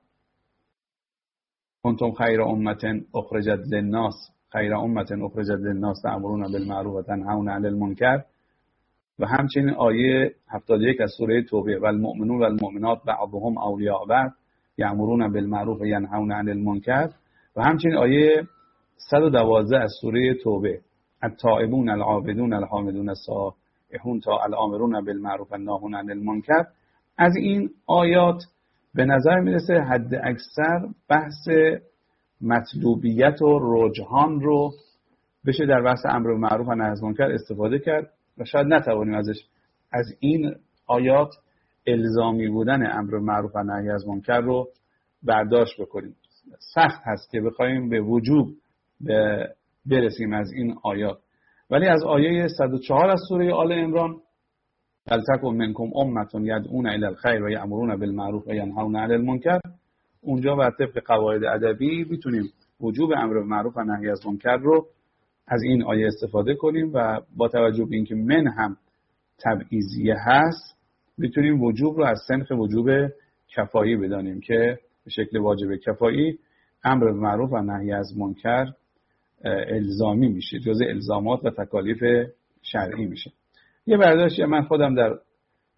کنتم خیر امة اخرجت للناس، خیر امة اخرجت للناس تأمرون بالمعروف و تنهون عن المنکر، و همچنین آیه هفتاد و یک از سوره توبه، والمؤمنون والمؤمنات بعضهم اولیاء بعض یأمرون بالمعروف و ینهون عن المنکر، و همچنین آیه صد و دوازده از سوره توبه، التائبون العابدون الحامدون السائحون تا الامرون بالمعروف و الناهون عن المنکر. از این آیات به نظر میرسه حد اکثر بحث مطلوبیت و رجحان رو بشه در بحث امر معروف و نهی از منکر استفاده کرد و شاید نتوانیم ازش از این آیات الزامی بودن امر معروف و نهی از منکر رو برداشت بکنیم. سخت هست که بخوایم به وجوب برسیم از این آیات، ولی از آیه صد و چهار از سوره آل عمران، ولتکن منکم امة یدعون الی الخیر و یأمرون بالمعروف و ینهون عن المنکر، اونجا بر طبق قواعد ادبی میتونیم وجوب امر معروف و نهی از منکر رو از این آیه استفاده کنیم و با توجه به اینکه من هم تبعیضیه هست، میتونیم وجوب رو از صنف وجوب کفایی بدانیم که به شکل واجب کفایی امر معروف و نهی از منکر الزامی میشه، جزء الزامات و تکالیف شرعی میشه. یه برداشتی من خودم در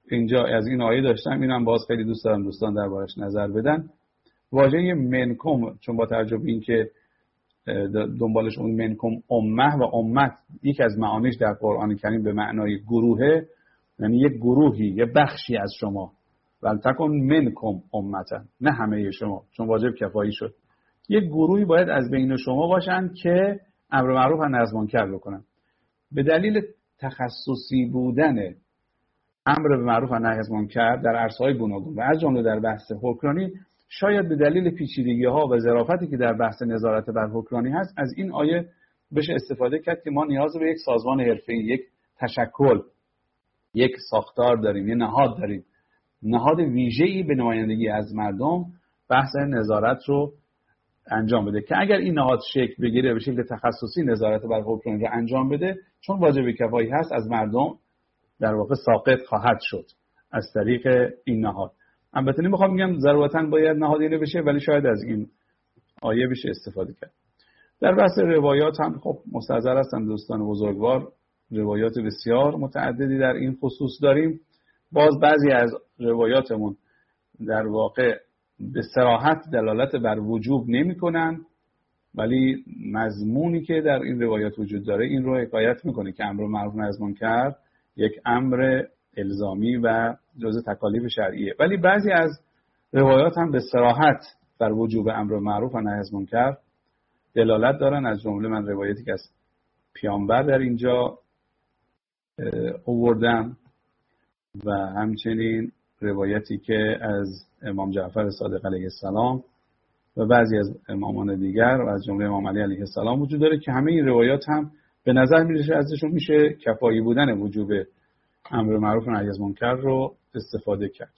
اینجا از این آیه داشتم، اینم باز خیلی دوست دارم دوستان دربارش نظر بدن. واژه منکم، چون با توجه به این که دنبالش اون منکم امه و امت یک از معانیش در قرآن کریم به معنای گروهه، یعنی یک گروهی، یک بخشی از شما، ولتکن منکم امتا، نه همه شما، چون واجب کفایی شد. یک گروهی باید از بین شما باشن که امر معروف و نهی از منکر بکنن. به دلیل تخصصی بودن امر به معروف و نهی از منکر در عرصه‌های گوناگون و از جمله در بحث حکمرانی، شاید به دلیل پیچیدگی‌ها و ظرافتی که در بحث نظارت بر حکمرانی هست، از این آیه بشه استفاده کرد که ما نیاز به یک سازمان حرفه‌ای، یک تشکل، یک ساختار داریم، یک نهاد داریم، نهاد ویژه‌ای به نمایندگی از مردم بحث نظارت رو انجام بده که اگر این نهاد شکل بگیره به شکل تخصصی نظارت بر حکمرانی رو انجام بده، چون واجب کفایی هست، از مردم در واقع ساقط خواهد شد از طریق این نهاد. البته نمیخوام بگم ضرورتاً باید نهاد اینه بشه، ولی شاید از این آیه بشه استفاده کرد. در بحث روایات هم خب مستحضر هستن دوستان بزرگوار، روایات بسیار متعددی در این خصوص داریم. باز بعضی از روایاتمون در واقع به صراحت دلالت بر وجوب نمی‌کنن، ولی مضمونی که در این روایات وجود داره این رو حکایت میکنه که امر معروف و نهی از منکر یک امر الزامی و جزء تکالیف شرعیه. ولی بعضی از روایات هم به صراحت بر وجوب امر معروف و نهی از منکر دلالت دارن. از جمله من روایتی که از پیامبر در اینجا آوردم و همچنین روایتی که از امام جعفر صادق علیه السلام و بعضی از امامان دیگر و از جمله امام علی علیه السلام وجود داره که همه این روایات هم به نظر میرسه ازشون میشه کفایی بودن وجوب امر معروف و نهی از منکر رو استفاده کرد.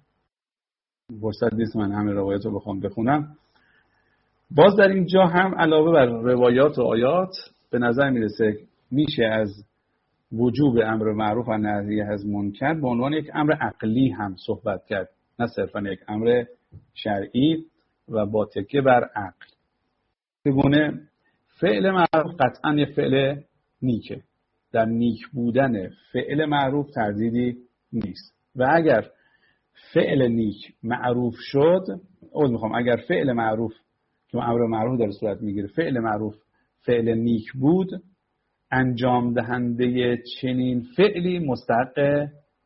فرصت نیست من همه روایات رو بخوام بخونم. باز در اینجا هم علاوه بر روایات و آیات به نظر میرسه میشه از وجوب امر معروف و نهی از منکر به عنوان یک امر عقلی هم صحبت کرد، نه صرفا یک امر شرعی و با تکیه بر عقل. بگونه فعل معروف قطعا یک فعل نیکه، در نیک بودن فعل معروف تردیدی نیست و اگر فعل نیک معروف شد، اول میخوام اگر فعل معروف که امر معروف در صورت میگیره فعل معروف فعل نیک بود، انجام دهنده چنین فعلی مستحق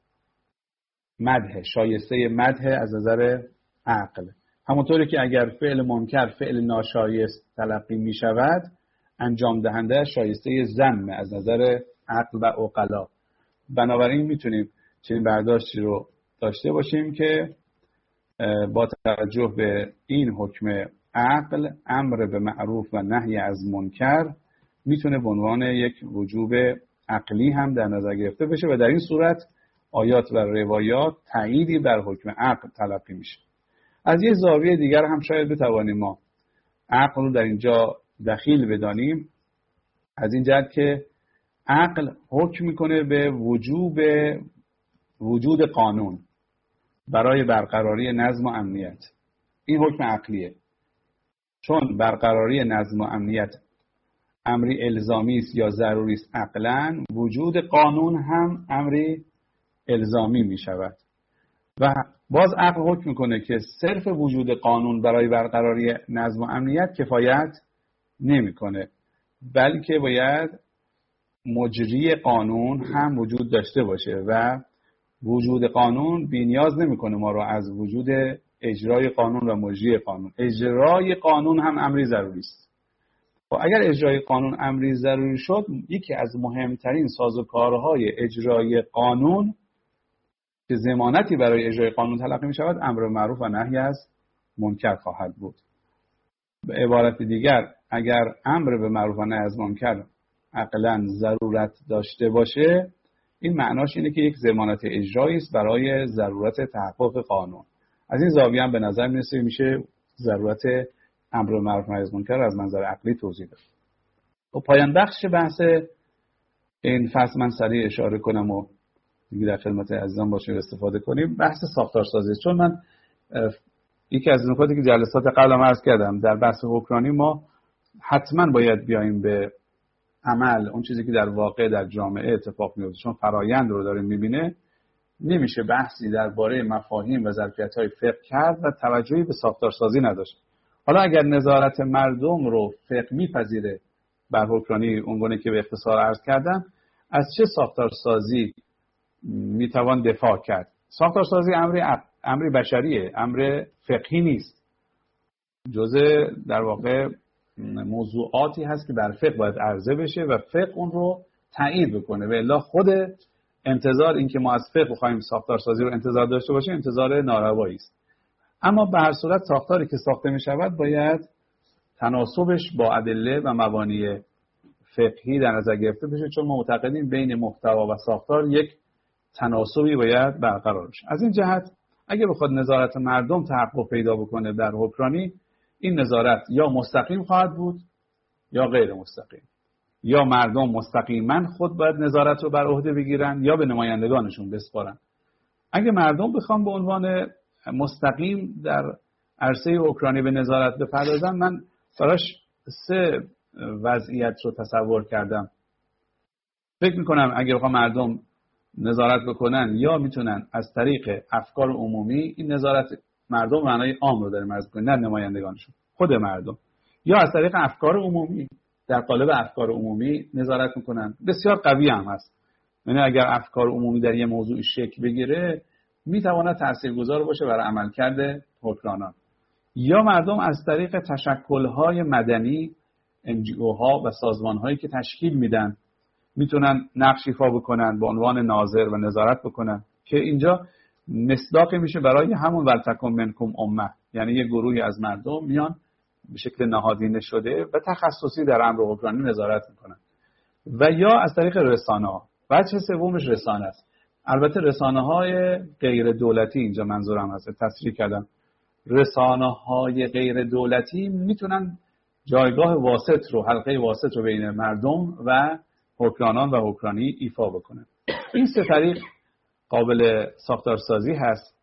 مدح، شایسته مدح از نظر عقل. همونطوری که اگر فعل منکر فعل ناشایست تلقی می شود، انجام دهنده شایسته ذم از نظر عقل و عقلا. بنابراین میتونیم چنین برداشتی رو داشته باشیم که با توجه به این حکم عقل، امر به معروف و نهی از منکر میتونه به عنوان یک وجوب عقلی هم در نظر گرفته بشه و در این صورت آیات و روایات تأییدی بر حکم عقل تلقی میشه. از یه زاویه دیگر هم شاید بتوانیم ما عقل رو در اینجا دخیل بدانیم، از این جهت که عقل حکم میکنه به وجوب وجود قانون برای برقراری نظم و امنیت. این حکم عقلیه، چون برقراری نظم و امنیت امری الزامی است یا ضروری است عقلاً، وجود قانون هم امری الزامی می شود و باز عقل حکم میکنه که صرف وجود قانون برای برقراری نظم و امنیت کفایت نمیکنه، بلکه باید مجری قانون هم وجود داشته باشه و وجود قانون بی‌نیاز نمیکنه ما رو از وجود اجرای قانون و مجری قانون. اجرای قانون هم امری ضروری است. و اگر اجرای قانون امری ضروری شد، یکی از مهمترین سازوکارهای اجرای قانون که ضمانتی برای اجرای قانون تلقی می شود امر معروف و نهی از منکر خواهد بود. به عبارت دیگر اگر امر به معروف و نهی از منکر عقلاً ضرورت داشته باشه، این معناش اینه که یک ضمانت اجرایی است برای ضرورت تحقق قانون. از این زاویه هم به نظر میرسه میشه ضرورت امر به معروف و نهی از منکر از منظر عقلی توضیح داد. و پایان بخش بحث این فصل من سریع اشاره کنم و دیگه در خدمت عزیزان باشیم استفاده کنیم. بحث ساختارسازی، چون من یکی از نکاتی که جلسات قبلم عرض کردم در بحث حکمرانی ما حتما باید بیاییم به عمل اون چیزی که در واقع در جامعه اتفاق میفته، چون فرایند رو داره میبینه. نمیشه بحثی درباره مفاهیم و ظرفیت‌های فقه کرد و توجهی به ساختارسازی نداشت. حالا اگر نظارت مردم رو فقه میپذیره بر حکمرانی عنوانی که به اختصار عرض کردم، از چه ساختارسازی میتوان دفاع کرد؟ ساختارسازی امری امری بشریه، امر فقهی نیست. جزء در واقع موضوعاتی هست که در فقه باید عرضه بشه و فقه اون رو تایید بکنه. و الا خود انتظار این که ما از فقه بخوایم ساختارسازی رو انتظار داشته باشیم انتظار ناروایی است. اما به هر صورت ساختاری که ساخته می شود باید تناسبش با ادله و مبانی فقهی در نظر گرفته بشه، چون ما معتقدیم بین محتوا و ساختار یک تناسبی باید برقرار بشه. از این جهت اگه بخواد نظارت مردم تحقق پیدا بکنه در حکمرانی، این نظارت یا مستقیم خواهد بود یا غیر مستقیم. یا مردم مستقیما خود باید نظارت رو بر عهده بگیرن یا به نمایندگانشون بسپارن. اگه مردم بخوام به عنوان مستقیم در عرصه حکمرانی به نظارت بپردازن، من براش سه وضعیت رو تصور کردم. فکر میکنم اگه بخوام مردم نظارت بکنن، یا میتونن از طریق افکار عمومی، این نظارت مردم معنای عام رو داره مرز کنه، نه نمایندگانشون، خود مردم، یا از طریق افکار عمومی در قالب افکار عمومی نظارت میکنن. بسیار قوی هم هست، یعنی اگر افکار عمومی در یه موضوع شکل بگیره میتواند تاثیرگذار باشه برای عملکرد حکمرانان. یا مردم از طریق تشکل‌های مدنی، ان جی او ها و سازمان‌هایی که تشکیل میدن میتونن نقش ایفا بکنن به عنوان ناظر و نظارت بکنن، که اینجا مصداقی میشه برای همون ولتکن منکم امه، یعنی یه گروهی از مردم میان به شکل نهادینه شده و تخصصی در امر حکمرانی نظارت میکنن. و یا از طریق رسانه‌ها. بچه سومش رسانه است. البته رسانه‌های غیر دولتی اینجا منظورم هست، تصریح کردم. رسانه‌های غیر دولتی میتونن جایگاه واسط رو، حلقه واسط رو بین مردم و حکمرانان و حکمرانی ایفا بکنن. این سه طریق قابل ساختارسازی هست.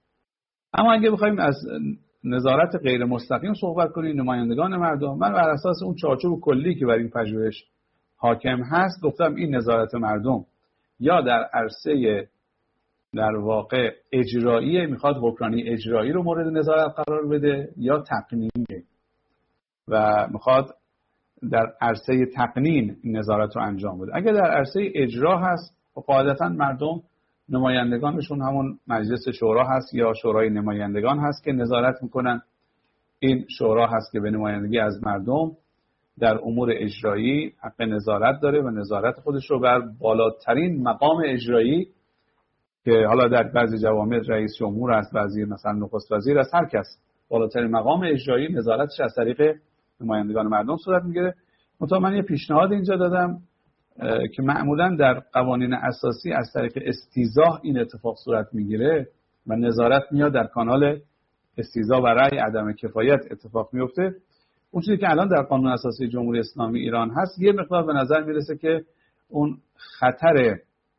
اما اگه بخوایم از نظارت غیر مستقیم صحبت کنیم، نمایندگان مردم، من بر اساس اون چارچوب کلی که بر این پژوهش حاکم هست گفتم این نظارت مردم یا در عرصه در واقع اجرایی میخواد حکمرانی اجرایی رو مورد نظارت قرار بده، یا تقنینی و میخواد در عرصه تقنین نظارت رو انجام بده. اگر در عرصه اجرا هست، قاعدتا مردم نمایندگانشون همون مجلس شورا هست یا شورای نمایندگان هست که نظارت میکنن. این شورا هست که به نمایندگی از مردم در امور اجرایی حق نظارت داره و نظارت خودش رو بر بالاترین مقام اجرایی که حالا در بعضی جوامع رئیس جمهور است، بعضی مثلا نخست وزیر است، هر کس بالاترین مقام اجرایی نظارتش از طریق نمایندگان مردم صورت میگیره. منتها من یه پیشنهاد اینجا دادم که معمولا در قوانین اساسی از طریق استیضاح این اتفاق صورت میگیره و نظارت میاد در کانال استیضاح و رأی عدم کفایت اتفاق میفته. اون چیزی که الان در قانون اساسی جمهوری اسلامی ایران هست یه مقدار به نظر میرسه که اون خطر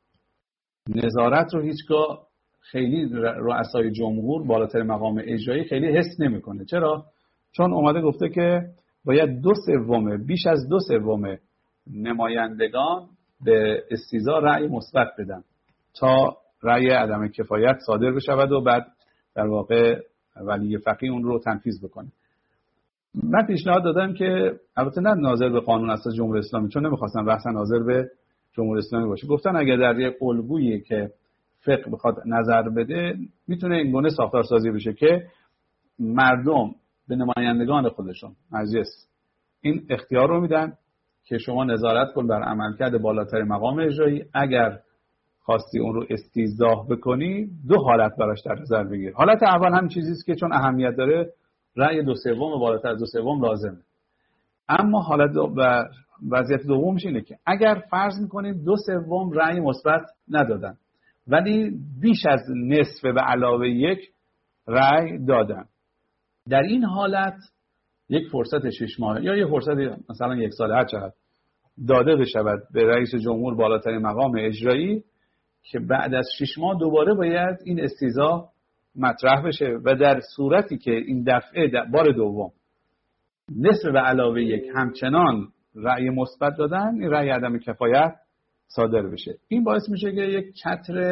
نظارت رو هیچگاه خیلی رؤسای جمهور بالاتر مقام اجرایی خیلی حس نمیکنه. چرا؟ چون اومده گفته که باید دو سوم بیش از دو سوم نمایندگان به استیضاح رأی مثبت بدن تا رأی عدم کفایت صادر بشود و بعد در واقع ولی فقیه اون رو تنفیذ بکنه. من پیشنهاد دادم که البته نه ناظر به قانون اساسی جمهوری اسلامی، چون نمیخواستن بحث ناظر به جمهوری اسلامی باشه، گفتن اگر در یک الگویی که فقه بخواد نظر بده میتونه این گونه ساختارسازی بشه که مردم به نمایندگان خودشون مجلس این اختیار رو میدن که شما نظارت کن بر عملکرد بالاتر مقام اجرایی، اگر خواستی اون رو استیضاح بکنی دو حالت براش در نظر بگیر. حالت اول هم چیزی است که چون اهمیت داره رأی دو سوم بالاتر از دو سوم لازمه. اما حالت دو و وضعیت دومش اینه که اگر فرض میکنیم دو سوم رأی مثبت ندادن ولی بیش از نصف به علاوه یک رأی دادن، در این حالت یک فرصت شش ماه یا یک فرصت مثلا یک سال هر چقدر داده بشود به رئیس جمهور بالاترین مقام اجرایی که بعد از شش ماه دوباره باید این استیضاح مطرح بشه و در صورتی که این دفعه در بار دوم نصف به علاوه یک همچنان رأی مثبت دادن، این رأی عدم کفایت صادر بشه. این باعث میشه که یک چتر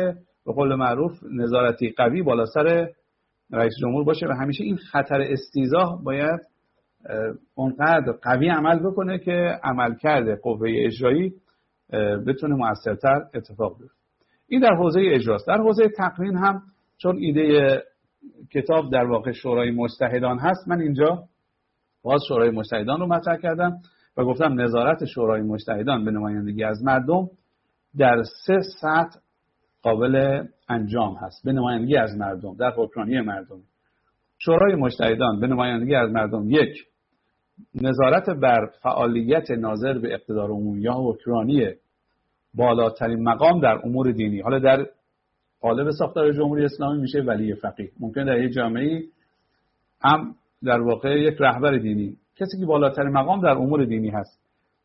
به قول معروف نظارتی قوی بالا سر رئیس جمهور باشه و همیشه این خطر استیضاح باید اونقدر قوی عمل بکنه که عملکرد قوه اجرایی بتونه موثرتر اتفاق بیفته. این در حوزه اجراست. در حوزه تقنین هم چون ایده کتاب در واقع شورای مجتهدان هست، من اینجا باز شورای مجتهدان رو مطرح کردم و گفتم نظارت شورای مجتهدان به نمایندگی از مردم در سه سطح قابل انجام هست. به نمایندگی از مردم در حکمرانی مردم، شورای مجتهدان به نمایندگی از مردم یک، نظارت بر فعالیت ناظر به اقتدار عمومی یا حکمرانی بالاترین مقام در امور دینی. حالا در قالب ساختار جمهوری اسلامی میشه ولی فقیه، ممکن در یک جامعه هم در واقع یک رهبر دینی، کسی که بالاترین مقام در امور دینی هست،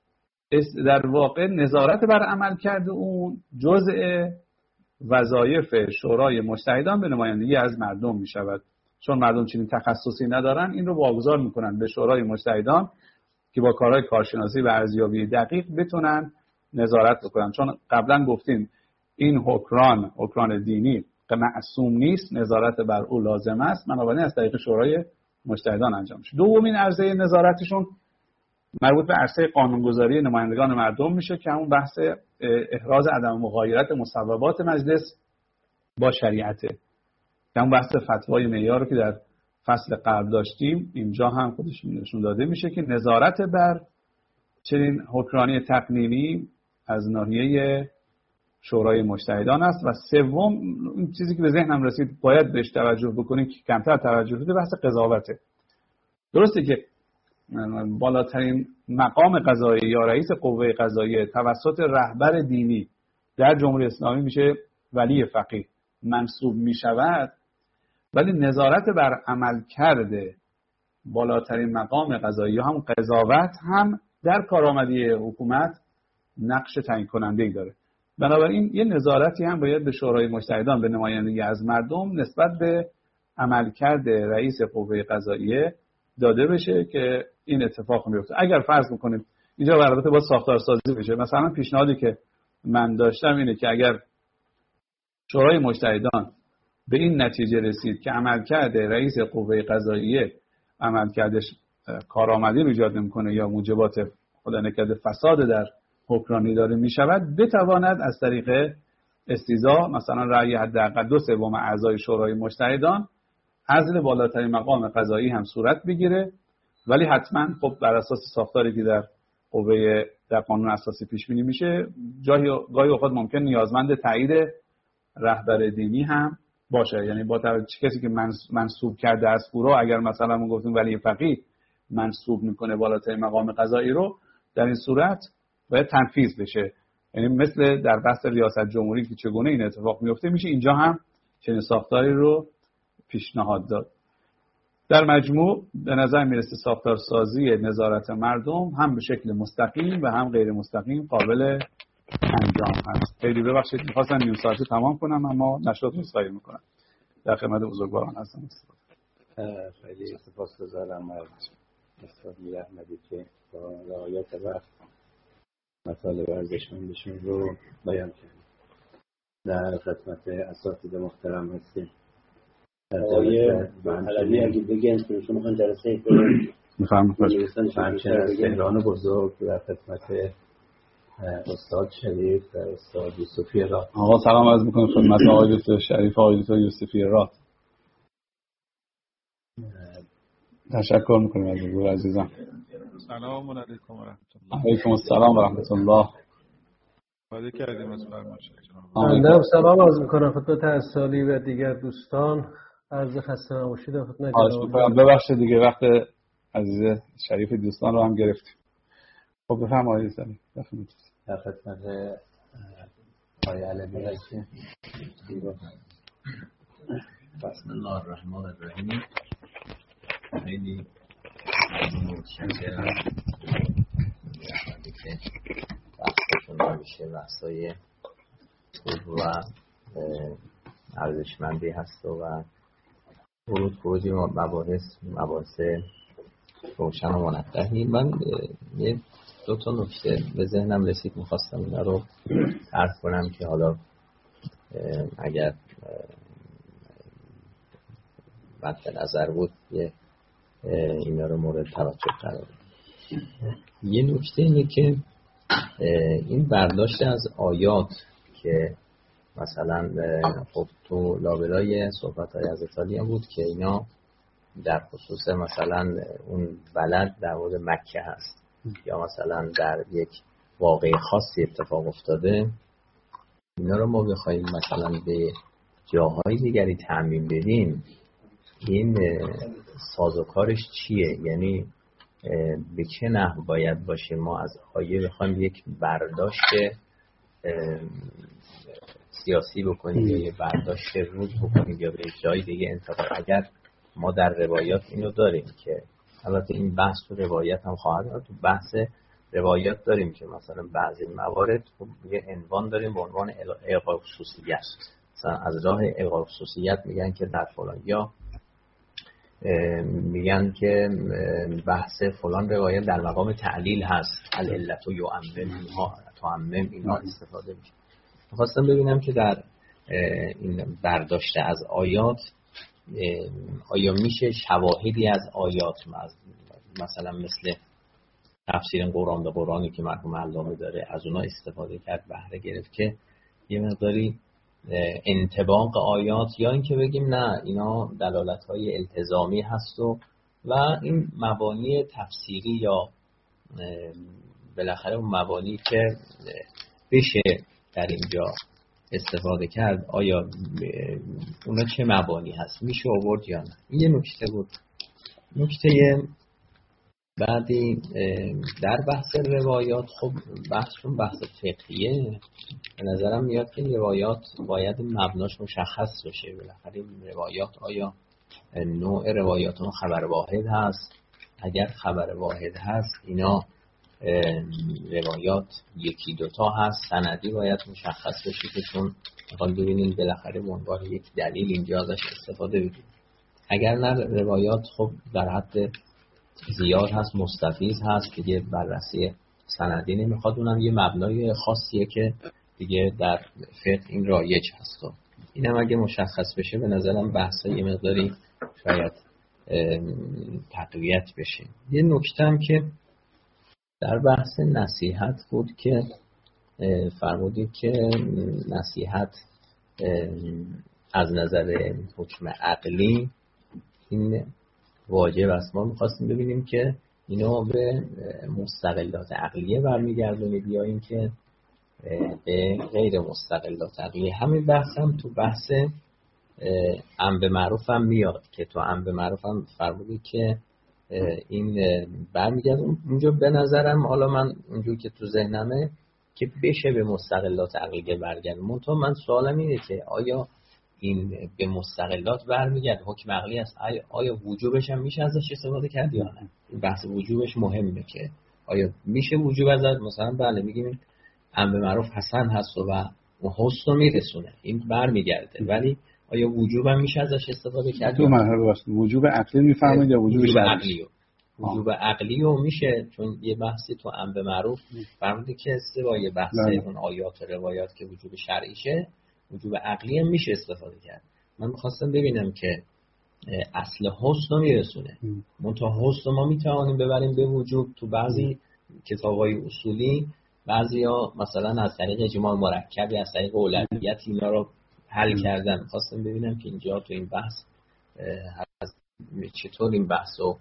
در واقع نظارت بر عملکرد اون جزء وظایف شورای مجتهدان به نمایندگی از مردم می شود. چون مردم چنین تخصصی ندارن، این رو واگذار میکنن به شورای مجتهدان که با کارهای کارشناسی و ارزیابی دقیق بتونن نظارت بکنن. چون قبلا گفتیم این حکران حکران دینی که معصوم نیست، نظارت بر او لازم است، بنابراین از طریق شورای مجتهدان انجام میشه. دومین عرصه نظارتشون مربوط به عرصه قانونگذاری نمایندگان مردم میشه که همون بحث احراز عدم مغایرت مصوبات مجلس با شریعته، که همون بحث فتوای معیار رو که در فصل قبل داشتیم اینجا هم خودش نشون داده میشه که نظارت بر چنین حکمرانی تقنینی از ناحیه شورای مجتهدان است. و سوم، این چیزی که به ذهنم رسید باید بهش توجه بکنیم که کمتر توجه شده، بحث قضاوته. درسته که بالاترین مقام قضایی یا رئیس قوه قضاییه توسط رهبر دینی در جمهوری اسلامی میشه ولی فقیه منصوب میشود، ولی نظارت بر عملکرد بالاترین مقام قضایی یا هم قضاوت هم در کارآمدی حکومت نقش تعیین کننده ای داره. بنابراین یه نظارتی هم باید به شورای مجتهدان به نمایندگی از مردم نسبت به عملکرد رئیس قوه قضاییه داده بشه که این اتفاق میفته. اگر فرض میکنیم اینجا البته با ساختارسازی بشه، مثلا پیشنهادی که من داشتم اینه که اگر شورای مجتهدان به این نتیجه رسید که عملکرد رئیس قوه قضاییه عملکردش کارآمدی رو ایجاد نمیکنه یا موجبات خدا نکرده فساد در حکمرانی داره میشود، بتواند از طریق استیضاح مثلا رأی حداقل دو سوم اعضای شورای مجتهدان عزل بالاترین مقام قضایی هم صورت بگیره، ولی حتما خب بر اساس ساختاری که در قوه در قانون اساسی پیش بینی میشه، جایی گاهی اوقات ممکن نیازمند تایید رهبر دینی هم باشه. یعنی با توجه کسی که منصوب کرده از او رو، اگر مثلا ما گفتیم ولی فقیه منصوب میکنه بالاترین مقام قضایی رو، در این صورت باید تنفیذ بشه. یعنی مثل در بحث ریاست جمهوری که چگونه این اتفاق میفته، میشه اینجا هم چنین ساختاری رو پیشنهاد داد. در مجموع به نظر میرسه ساختارسازی نظارت مردم هم به شکل مستقیم و هم غیر مستقیم قابل انجام هست. خیلی ببخشید می‌خواستم نیم ساعتی تمام کنم اما نشد، عذرخواهی میکنم. در خدمت بزرگواران هستم. خیلی سپاسگزارم از استاد احمدی که با رعایت وقت مطالب ارزشمندشون رو بیان کردن. در خدمت اساتید محترم هستیم. آقای علوی اگه بگن که شما میخوان جلسه کنید میفهمم. همچنین از تهران بزرگ در خدمت استاد شریف و استاد یوسفی راد. آقا سلام عرض میکنم خدمت آقای دکتر شریف و آقای دکتر یوسفی راد. تشکر میکنم از حضور عزیزم. سلام علیکم و رحمت الله. علیکم السلام و رحمت الله. وعده کردیم از فرمایش جناب. سلام عرض میکنم خدمت اسالی و دیگر دوستان. عرض خسته نباشید خدمت جناب. ببخشید دیگه وقت عزیز شریف دوستان رو هم گرفتیم. خب بفرمایید سلام. بفرمایید. در خدمت آقای علوی هستیم. بسم الله الرحمن الرحیم. خیلی متشکرم که بحثشون رو بشه بحثای خوب و ارزشمندی هست و ورود خروجی مباحث مباحث روشن و منطقی. من یه دو تا نکته به ذهنم رسید میخواستم اینا رو عرض کنم که حالا اگر مد نظر بود یه اینا رو مورد توجه قرار بدیم. یه نکته اینه که این برداشت از آیات که مثلا خب تو لابلای صحبت‌های حضرت علی هم بود که اینا در خصوص مثلا اون بلد در مورد مکه هست یا مثلا در یک واقعه خاصی اتفاق افتاده، اینا رو ما بخوایم مثلا به جاهای دیگری تعمیم بدیم، این سازوکارش چیه؟ یعنی به چه نحو باید باشه ما از آیه بخوایم یک برداشت سیاسی بکنیم یا یه برداشت روز بکنیم یا به جای دیگه انتقال. اگر ما در روایات اینو داریم که البته این بحث تو روایت هم خواهد بود، تو بحث روایات داریم که مثلا بعضی موارد یه عنوان داریم به عنوان الغاء خصوصیت، مثلا از راه الغاء خصوصیت میگن که در فلان، یا میگن که بحث فلان روایت در مقام تعلیل هست، العلت و یعمم اینها تعمم اینها استفاده میشه. خواستم ببینم که در این برداشت از آیات آیا میشه شواهدی از آیات مثلا مثل تفسیر قرآن به قرآنی که مرحوم علامه داره از اونا استفاده کرد، بهره گرفت که یه مقداری انطباق آیات، یا اینکه بگیم نه اینا دلالت‌های التزامی هست و و این مبانی تفسیری یا بالاخره اون مبانی که بشه در اینجا استفاده کرد آیا اونا چه مبانی هست میشه آورد یا نه. این یه نکته بود. نکته بعدی در بحث روایات، خب بحثشون بحث فقهیه، به نظرم میاد که روایات باید مبناش مشخص بشه. بالاخره روایات آیا نوع روایات اون خبر واحد هست؟ اگر خبر واحد هست اینا روایات یکی دوتا هست، سندی باید مشخص بشه که چون حال ببینید بالاخره به عنوان یک دلیل اینجا ازش استفاده بگیریم. اگر نه روایات خب در حد زیاد هست، مستفیض هست، دیگه بررسی سندی نمیخواد، اونم یه مبنای خاصیه که دیگه در فقه این رایج هست. اینم اگه مشخص بشه به نظرم بحثا یه مقداری شاید تقویت بشه. یه نکته هم که در بحث نصیحت بود که فرمودید که نصیحت از نظر حکم عقلی این واجب است. ما می‌خواستیم ببینیم که اینو به مستقلات عقلیه برمیگردونید یا این که به غیر مستقلات عقلیه. همین بحث هم تو بحث امر معروف هم میاد که تو امر معروف هم فرمودید که این برمیگرد اونجا. به نظرم حالا من اونجور که تو ذهنمه که بشه به مستقلات عقلیه برگرد. منتها من سوالم اینه که آیا این به مستقلات برمیگرد حکم عقلی است، آیا وجوبش هم میشه ازش استفاده کرد یا نه؟ این بحث وجوبش مهمه که آیا میشه وجوب ازش، مثلا بله میگیم امر معروف حسن هست و حسن رو میرسونه، این برمیگرده، ولی آیا وجوب هم میشه ازش استفاده کرد؟ دو مرحله است. وجوب عقلی میفرمایید یا وجوب عقلی؟ وجوب عقلی رو میشه، چون یه بحثی تو امر معروف فرموده که سوای بحث اون آیات و روایات که وجوب شرعیشه، وجوب عقلی هم میشه استفاده کرد. من میخواستم ببینم که اصل حسن رو میرسونه، منتها حسن ما میتوانیم ببریم به وجوب. تو بعضی کتابای اصولی بعضی ها مثلا از طریق اجماع مرکبی از طریق اولویت اینا رو حل کردن. خواستم ببینم که اینجا تو این بحث چطور این بحث رو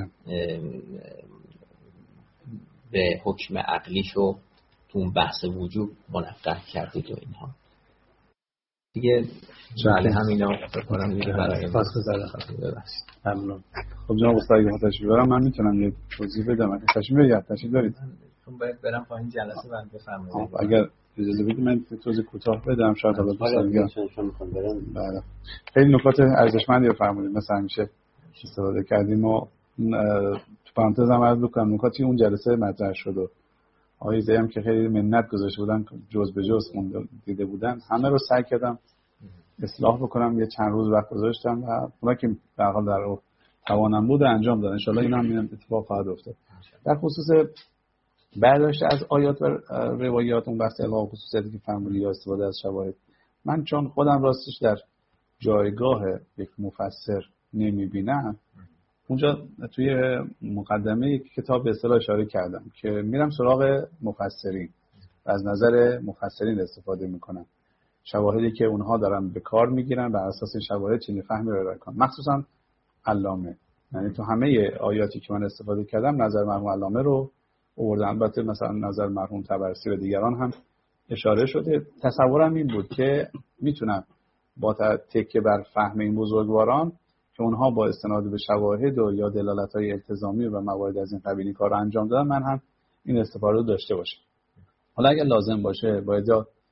به حکم عقلیشو تو اون بحث وجوب منقح کردید و اینها دیگه. بله همینا بکنم دیگه برای پاس بذارم. ممنون. خب جناب استاد اگه تشریف برم من میتونم یه توضیح بدم. اگه تشریف بگید تشریف دارید؟ چون باید برم پایین جلسه بعد بفرمایید. اگر اجازه بدید من توضیح کوتاه بدم شاید حالا دوستان دیگه. بله. خیلی نکات ارزشمندی رو فرمودید، مثلا همیشه استفاده کردیم و تو پرانتز هم عرض بکنم نکاتی اون جلسه مطرح شد و آقای زی هم که خیلی منت گذاشته بودن جز به جز دیده بودن، همه رو سعی کردم اصلاح بکنم. یه چند روز وقت گذاشتم و اونا که به حال در توانم بود انجام دادن. ان شاء الله اینا هم اتفاق خواهد افتاد. در خصوص برداشت از آیات و روایات اون بحث الغاء خصوصیتی که فرمودید یا استفاده از شواهد من چون خودم راستش در جایگاه یک مفسر نمیبینم، اونجا توی مقدمه یک کتاب به اصطلاح اشاره کردم که میرم سراغ مفسرین و از نظر مفسرین استفاده میکنم، شواهدی که اونها دارن به کار میگیرن بر اساس شواهد چنین فهمی رو ارائه کنم، مخصوصا علامه. یعنی تو همه آیاتی که من استفاده کردم نظر مرحوم علامه رو آوردم. البته مثلا نظر مرحوم طبرسی و دیگران هم اشاره شده. تصورم این بود که میتونم با تکیه بر فهم این بزرگواران که اونها با استناد به شواهد و یا دلالت‌های التزامی و موارد از این قبیل کار رو انجام دادن، من هم این استفاده رو داشته باشم. حالا اگر لازم باشه باید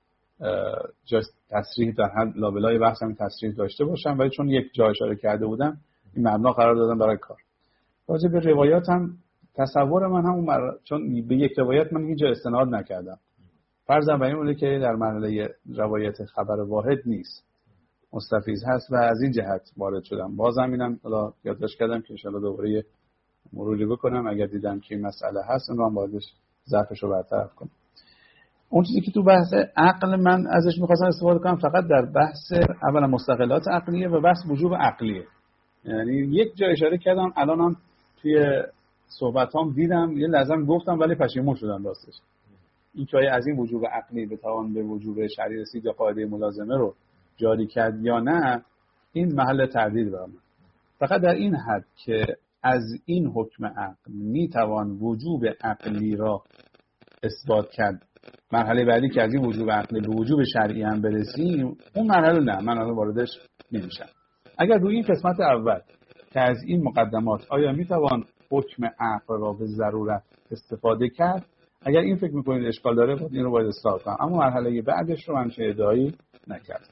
جا تصریح در حد لابلای بحث هم تصریح داشته باشم، ولی چون یک جا اشاره کرده بودم این مبنا قرار دادم برای کار. راجع به روایات هم تصور من هم مر... چون به یک روایت من هیچ استناد نکردم، فرضاً بر این بوده که در مرحله روایت خبر واحد نیست، مستفیض هست و از این جهت وارد شدم. بازم اینم حالا یادداشت کردم که ان شاء الله دوباره مروری بکنم، اگر دیدم که این مسئله هست اون رو هم بازش ضعفش رو برطرف کنم. اون چیزی که تو بحث عقل من ازش می‌خواستم استفاده کنم فقط در بحث اولا مستقلات عقلیه و بحث وجوب عقلیه. یعنی یک جا اشاره کردم الانم توی صحبتام دیدم یه لازم گفتم ولی پشیمون شدم راستش. این که از این وجوب عقلی به توان به وجوب شرعی رسید یا قاعده ملازمه رو جاری کرد یا نه، این محل تردید برام. فقط در این حد که از این حکم عقل میتوان وجوب عقلی را اثبات کرد، مرحله بعدی که از این وجوب عقلی به وجوب شرعی هم برسیم، اون مرحله نه، من الان واردش نمیشم. اگر روی این قسمت اول که از این مقدمات آیا میتوان حکم عقل را به ضرورت استفاده کرد، اگر این فکر میکنید اشکال داره بود این رو باید اصلاح کنم، اما مرحله بعدش رو من چه ادعایی نکردم.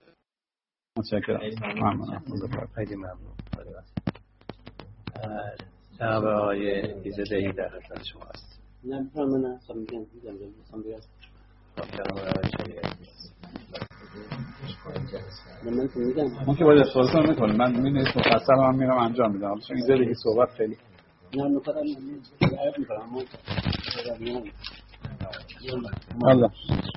متشکرم. ممنونم. خیلی ممنون. جناب آقای ایزدهی در خدمت شما است. نه بفرمایید. من اصلا میگم میگم میخوام بیاد. جناب آقای شریعتی. من که میگم ما که باید اصلاح میکنیم. من میدونم مفصل هم میرم انجام میدم. چون ایزدهی صحبت خیلی نه نکردم نمیاد میکنم. الله.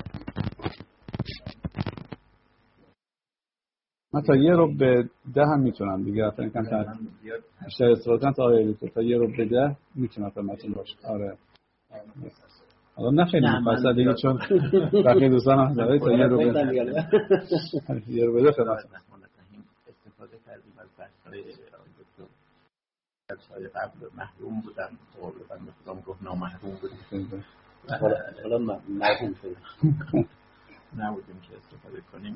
من تا یه رو به ده هم میتونم دیگه، اصلا کم تر بیشتر استفاده تا آیه دیگه تا یه رو به ده میتونم خدمتتون باشم. آره حالا نه خیلی مفصل دیگه چون بقیه دوستان هم داره تا یه رو به یه رو به ده خدمتتون استفاده کردیم از بحث‌های دکتر. درس‌های قبل محروم بودم، غالبا می‌خوام گفت نامحروم بودیم. حالا محروم شدیم. نبودیم که استفاده کنیم.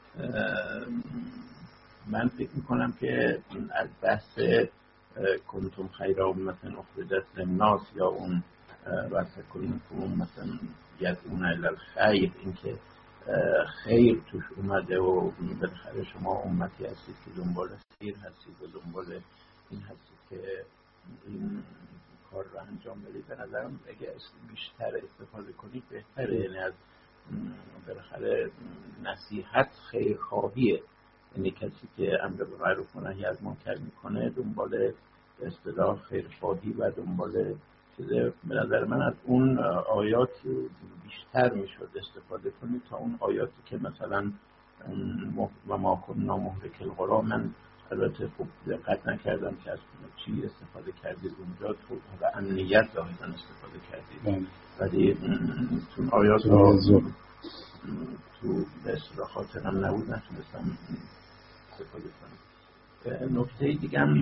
من فکر میکنم که از بحث کنتم خیر امة اخرجت للناس یا اون واسه کنتم مثلا یدعون الی الخیر، اینکه خیر توش اومده و بالاخره شما امتی هستید که دنبال خیر هستید و دنبال این هستید که این کار رو انجام بدید. به نظرم اگه بیشتر استفاده کنید بهتره. یعنی از بالاخره نصیحت خیرخواهیه، یعنی کسی که امر به معروف و نهی از منکر میکنه دنبال اصطلاح خیرخواهی و دنبال چیزه. به نظر من از اون آیات بیشتر میشد استفاده کنید تا اون آیاتی که مثلا و ما کننا مهلک القری. من البته خوب دقت نکردم که از چی استفاده کردید اونجا، تو و امنیت ظاهرا استفاده کردید، ولی چون آیات رو تو به اصطلاح خاطرم نبود نتونستم استفاده کنم. نکته دیگه هم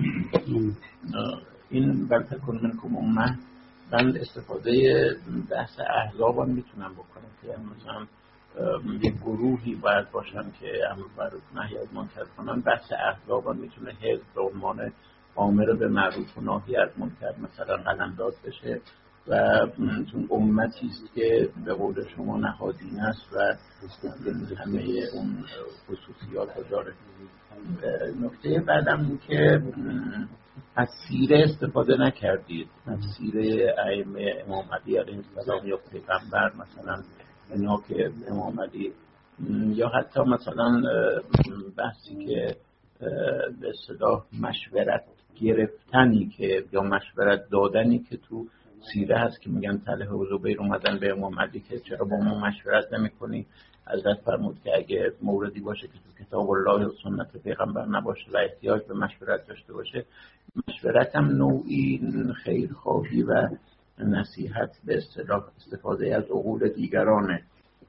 این ولتکن منکم امة، من استفاده بحث احزاب هم میتونم بکنم که مثلا یک گروهی باید باشن که امر معروف نهی از منکر کنن. بحث احزاب هم میتونه حزب به عنوان آمر به معروف و نهی از منکر مثلا قلمداد بشه و چون امتی است که به قول شما نهادینه است و همه اون خصوصیات رو داره. نکته بعدم این که از سیره استفاده نکردید، از سیره ائمه امام علی علیه السلام یا پیغمبر مثلا اینا که امام علی، یا حتی مثلا بحثی که به اصطلاح مشورت گرفتنی که یا مشورت دادنی که تو سیره هست که میگن طلحه و زبیر اومدن به امام علی که چرا با ما مشورت نمی‌کنی؟ حضرت فرمود که اگه موردی باشه که تو کتاب الله و سنت پیغمبر نباشه و احتیاج به مشورت داشته باشه، مشورت هم نوعی خیرخواهی و نصیحت به اصطلاح استفاده از عقول دیگرانه.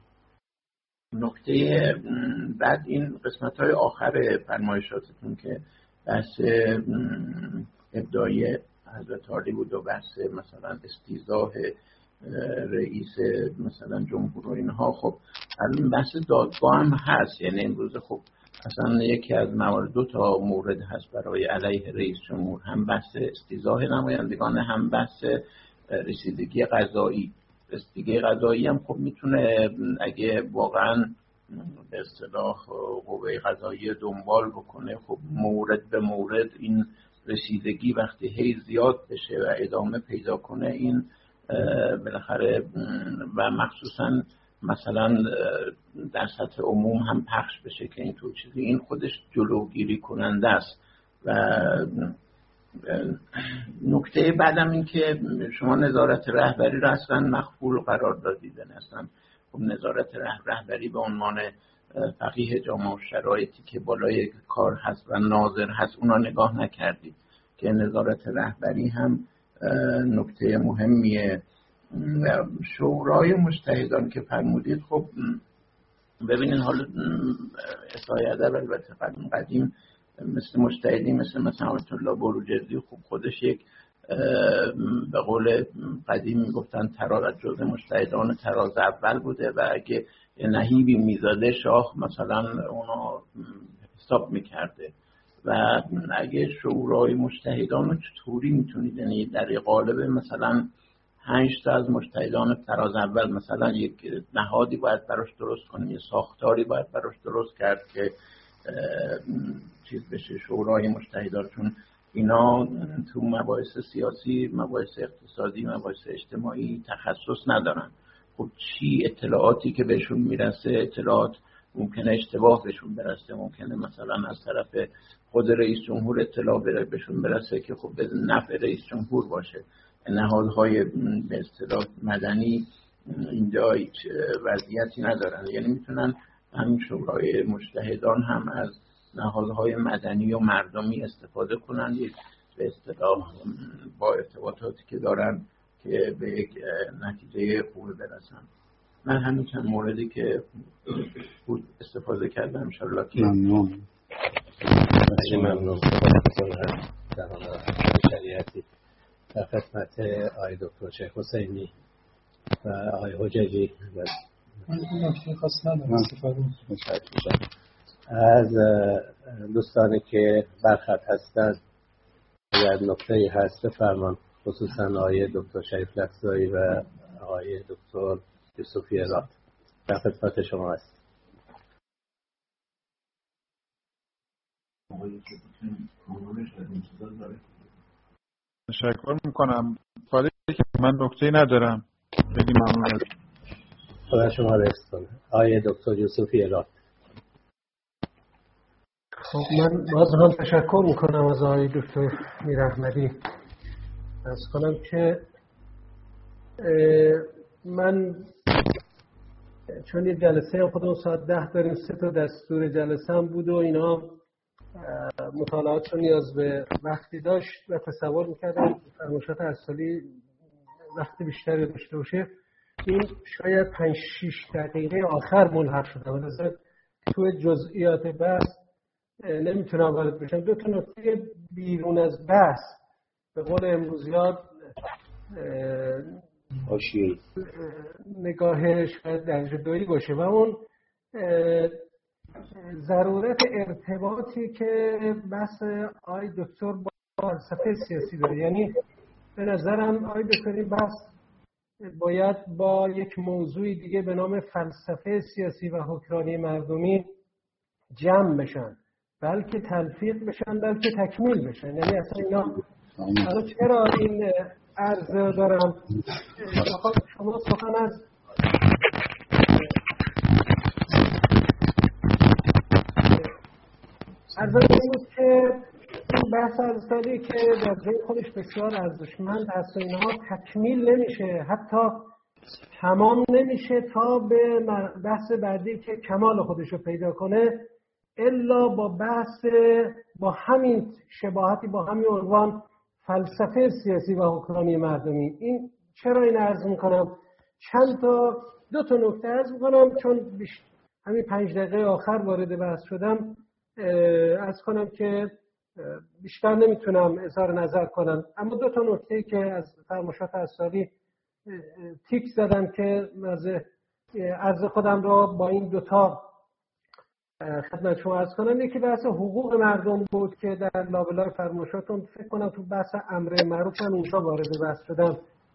نکته بعد این قسمت‌های آخر فرمایشاتتون که بحث ابداعی حضرت عالی بود و بحث مثلا استیضاح رئیس مثلا جمهور و اینها، خب الان بحث دادگاه هم هست. یعنی امروز خب اصلا یکی از موارد دو تا مورد هست برای علیه رئیس جمهور، هم بحث استیضاح نمایندگان، هم بحث رسیدگی قضایی. رسیدگی قضایی هم خب میتونه اگه واقعا به اصطلاح قوه قضاییه دنبال بکنه، خب مورد به مورد این رسیدگی وقتی هی زیاد بشه و ادامه پیدا کنه، این بالاخره و مخصوصا مثلا در سطح عموم هم پخش بشه که این طور چیزی، این خودش جلوگیری کننده است. و نکته بعدم این که شما نظارت رهبری را اصلا مخفول قرار دادید. اصلا خب نظارت رهبری به عنوان فقیه جامعه و شرایطی که بالای کار هست و ناظر هست اونا نگاه نکردید که نظارت رهبری هم نکته مهمیه. شورای مجتهدان که فرمودید، خب ببینید حالا اصلاح ادب البته قدیم مثل مجتهدی مثل مثلا آیت الله بروجردی خب خودش یک به قول قدیم میگفتن تراز جزء مجتهدان تراز اول بوده و اگه نهیبی میزاده شاه مثلا اونا حساب میکرده. و اگه شورای مجتهدان رو چطوری میتونید، یعنی در قالب مثلا پنج تا از مجتهدان تراز اول مثلا یک نهادی باید براش درست کنیم، یه ساختاری باید براش درست کرد که چیز بشه شورای مجتهدان، چون اینا تو مباحث سیاسی، مباحث اقتصادی، مباحث اجتماعی تخصص ندارن. خب چی اطلاعاتی که بهشون میرسه، اطلاعات ممکنه اشتباه بهشون برسه، ممکنه مثلا از طرف خود رئیس جمهور اطلاع بهشون برسه که خب به نفع رئیس جمهور باشه. نهادهای به اصطلاح مدنی اینجا هیچ وضعیتی ندارن، یعنی میتونن همین شورای مجتهدان هم از نهادهای مدنی و مردمی استفاده کنن، یک به اصطلاح با ارتباطاتی که دارن که به یک نتیجه خوبی برسن. من همین چند موردی که بود استفاده کردم ان شاء الله که ممنون. ممنون. در شریعتی در خدمت آقای دکتر شیخ حسینی و آقای حججی از دوستانی که برخط هستند اگر نکته‌ای هست بفرمان، خصوصا آقای دکتر شریف لکزایی و آقای دکتر یوسفی راد. در خدمت شما است. تشکر میکنم. فعلی که من نکته‌ای ندارم. خیلی ممنون از خدا شما رو حفظ کنه. آقای دکتر یوسفی راد. خب من باز هم تشکر میکنم از آقای دکتر میراحمدی. از کنم که من چون یه جلسه هم خودمون ساعت ده داریم، سه تا دستور جلسه هم بود و اینا مطالعات رو نیاز به وقتی داشت و تصور میکردم فرمایشات اصلی وقتی بیشتری داشته باشه. این شاید پنج شیش دقیقه آخر ملحق شده و لذا تو جزئیات بحث نمیتونم وارد بشم. دو تا نکته بیرون از بحث به قول امروزیات حاشیه‌ای نگاهش شاید درجه دویی باشه و اون ضرورت ارتباطی که بحث آقای دکتر با فلسفه سیاسی داره. یعنی به نظرم آقای دکتر این بحث باید با یک موضوع دیگه به نام فلسفه سیاسی و حکمرانی مردمی جمع بشن، بلکه تلفیق بشن، بلکه تکمیل بشن. یعنی اصلا اینا حالا چرا این عرض دارم؟ شما سخن از عرض این بود که این بحث ارزشی که در جای خودش بسیار ارزشمند هست و اینها تکمیل نمیشه، حتی تمام نمیشه تا به بحث بعدی که کمال خودش رو پیدا کنه، الا با بحث با همین شباهتی با همین عنوان فلسفه سیاسی و حکمرانی مردمی. این چرا این عرض میکنم؟ چند تا دو تا نکته عرض میکنم چون بیش... همین پنج دقیقه آخر وارد بحث شدم. عرض کنم که بیشتر نمیتونم اظهار نظر کنم، اما دو تا نکته که از فرمایشات اسراری تیک زدم که عرض خودم رو با این دوتا خدمت شما عرض کنم. یکی بحث حقوق مردم بود که در لابلای فرمایشاتون فکر کنم تو بحث امر معروف هم اینجا وارد بحث شدم.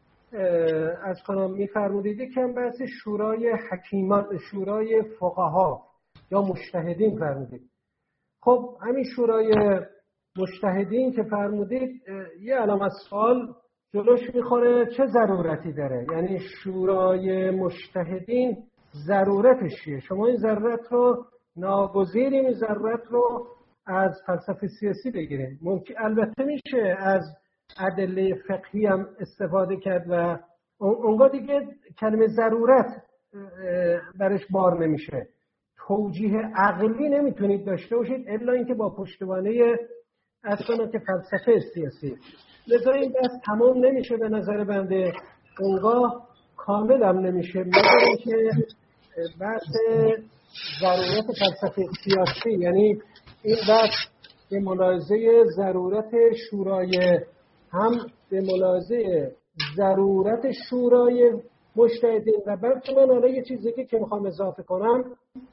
عرض کنم میفرمودید که هم بحث شورای حکیمان، شورای فقها یا مجتهدین فرمودید. خب همین شورای مجتهدین که فرمودید یه علامت سوال جلوش میخوره، چه ضرورتی داره؟ یعنی شورای مجتهدین ضرورتش چیه؟ شما این ضرورت رو ناگزیر این ضرورت رو از فلسفه سیاسی بگیریم. ممکن البته میشه از ادله فقهی هم استفاده کرد و اونگاه دیگه کلمه ضرورت برش بار نمیشه. توجیه عقلی نمیتونید داشته باشید الا اینکه با پشتوانه اصلا که فلسفه سیاسی. لذا این بحث تمام نمیشه به نظر بنده، اونگاه کامل هم نمیشه، مگر اینکه بحث ضرورت فلسفه سیاسی، یعنی این بحث به ملاحظه ضرورت شورای، هم به ملاحظه ضرورت شورای مجتهدین و بعد من حالا یه چیزی که میخوام اضافه کنم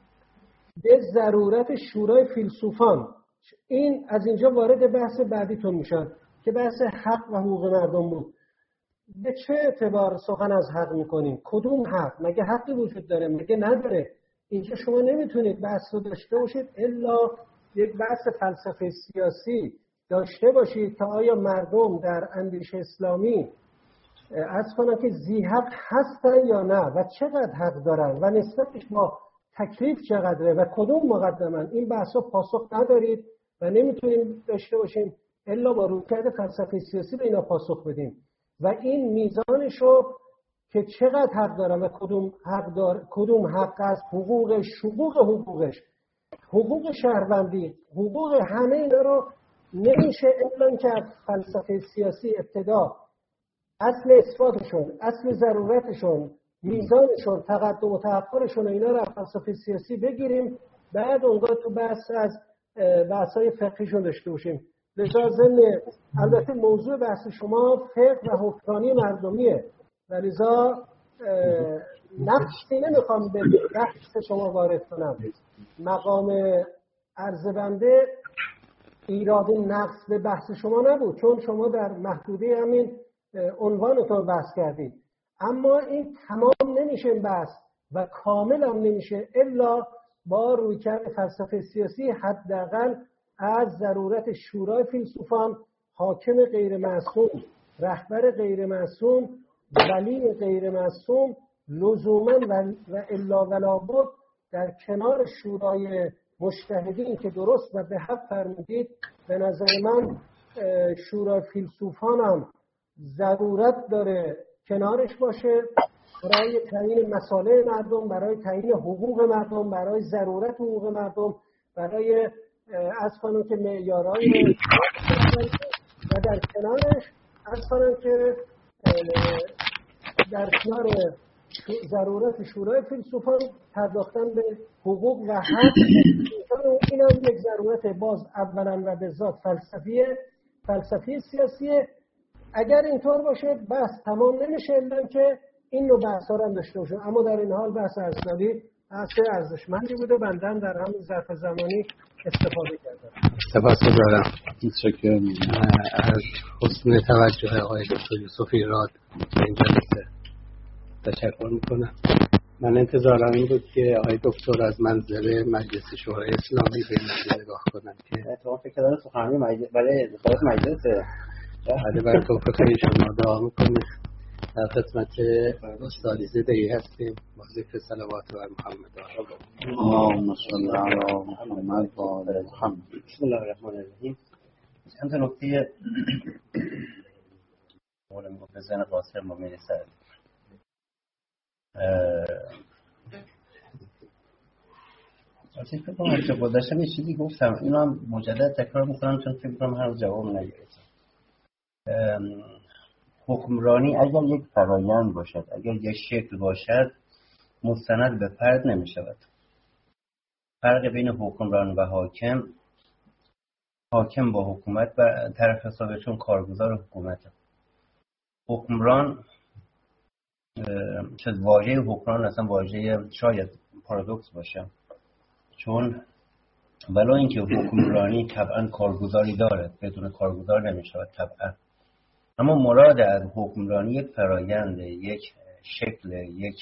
به ضرورت شورای فیلسوفان. این از اینجا وارد بحث بعدیتون میشن که بحث حق و حقوق مردم بود. به چه اعتبار سخن از حق میکنیم؟ کدوم حق؟ مگه حقی وجود داره؟ مگه نداره؟ اینجا شما نمیتونید بحث رو داشته باشید الا یک بحث فلسفه سیاسی داشته باشید تا آیا مردم در اندیشه اسلامی از کنن که ذی حق هستن یا نه و چقدر حق دارن و نسبتش با تکلیف چقدره و کدوم مقدمن. این بحث رو پاسخ ندارید و نمیتونیم داشته باشیم الا با رویکرد فلسفه سیاسی به اینا پاسخ بدیم و این میزانش رو که چقدر حق دارن و کدوم حق دار، کدوم حق است، حقوقش، حقوق حقوقش، حقوق شهروندی، حقوق همه اینا رو نمیشه الا که فلسفه سیاسی ابتدا اصل اثباتشون، اصل ضرورتشون، میزانشون، تقدم و تأخرشون اینا رو فلسفه سیاسی بگیریم، بعد اونجا تو بحث از بحث‌های فقهیشون داشته باشیم. لذا ضمن البته موضوع بحث شما فقه و حکمرانی مردمیه و لذا نقصی نمیخوام به بحث شما وارد کنم. مقام عرض بنده ایراد نقص به بحث شما نبود چون شما در محدوده همین عنوانتون بحث کردید، اما این تمام نمیشه بحث و کامل هم نمیشه الا با رویکرد فلسفه سیاسی، حداقل از ضرورت شورای فیلسوفان، حاکم غیر معصوم، رهبر غیر معصوم، ولی غیر معصوم، لزوما و الا ولا بد در کنار شورای مجتهدین که درست و به حق فرمودید. به نظر من شورای فیلسوفان هم ضرورت داره کنارش باشه برای تعیین مصالح مردم، برای تعیین حقوق مردم، برای ضرورت حقوق مردم، برای از کنم که معیارهای و در کنارش از کنم که در کنار ضرورت شورای فیلسوفان پرداختن به حقوق و حق. این هم یک ضرورت باز اولا و به ذات فلسفیه، فلسفی سیاسیه. اگر اینطور باشه بحث تمام نمیشه الا که این نوع بحث ها رو هم داشته باشه، اما در این حال بحث ارزشمندی بحث ارزشمندی بوده، بندم در همین ظرف زمانی استفاده کردم. سپاس گذارم. متشکرم از حسن توجه آقای دکتر یوسف ایراد به این جلسه تشکر میکنم. من انتظارم این بود که آقای دکتر از منظر مجلس شورای اسلامی به این نگاه کنن که اتفاقا فکر کردم سخنرانی مجلس برای انتخابات مجلسه. بله برای توفیق شما دعا میکنیم. در خدمت استاد زده‌ای هستیم با ذکر صلوات بر محمد اللهم صل علی محمد و آل محمد. بسم الله الرحمن الرحیم. چند تا نکته مورد به ذهن قاسم ما میرسد. اصلا فکر کنم که گذاشتم یه چیزی گفتم، اینا هم مجدد تکرار میکنم چون فکر کنم هر روز جواب نگرفتم. حکمرانی اگر یک فرایند باشد، اگر یک شکل باشد، مستند به فرد نمی شود. فرق بین حکمران و حاکم، حاکم با حکومت و طرف حسابه، چون کارگزار حکومت. حکمران که واژه حکمران اصلا واژه شاید پارادوکس باشه، چون ولی اینکه حکمرانی طبعا کارگزاری دارد، بدون کارگزار نمی شود طبعا، اما مراد از حکمرانی یک فرایند، یک شکل، یک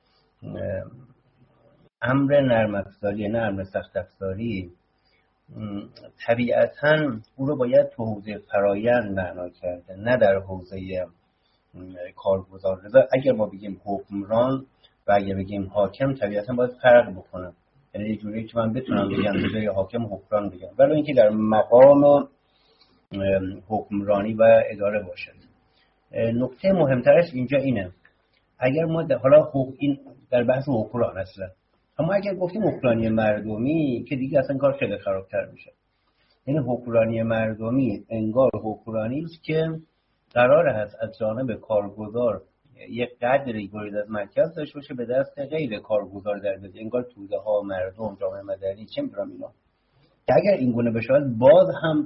امر نرم افزاری، نه امر سخت افزاری، طبیعتاً او رو باید تو حوزه فرایند معنا کرده، نه در حوزه کارگزار. اگر ما بگیم حکمران و اگر بگیم حاکم، طبیعتاً باید فرق بکنم، یعنی یه جوری که من بتونم بگم به جای حاکم حکمران بگم، ولی اینکه در مقام حکمرانی و اداره باشد. نکته مهمترش اینجا اینه، اگر ما حالا این در بحث حکمران اصلا، اما اگر گفتیم حکمرانی مردمی که دیگه اصلا کار خیلی خرابتر میشه. یعنی حکمرانی مردمی انگار حکمرانی است که قرار هست از جانب کارگزار یک قدری برید از مرکز داشته باشه به دست غیر کارگزار در بده، انگار توده ها، مردم، جامعه مدنی، چه می‌دونم اینا. که اگر این گونه بشه باز هم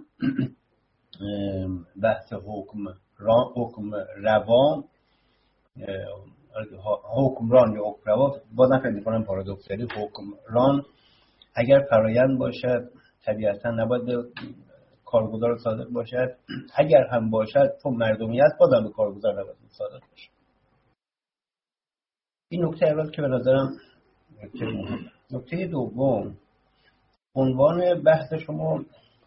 بحث حکم را حکم روان حکمران یا حکم روا بازم فکر می‌کنم پارادوکسالی، حکمران اگر فرایند باشد طبیعتاً نباید به کارگزار صادق باشد، اگر هم باشد چون مردمیت بازم به کارگزار نباید صادق باشد. این نکته اول که به نظرم نکته مهمه. نکته دوم، عنوان بحث شما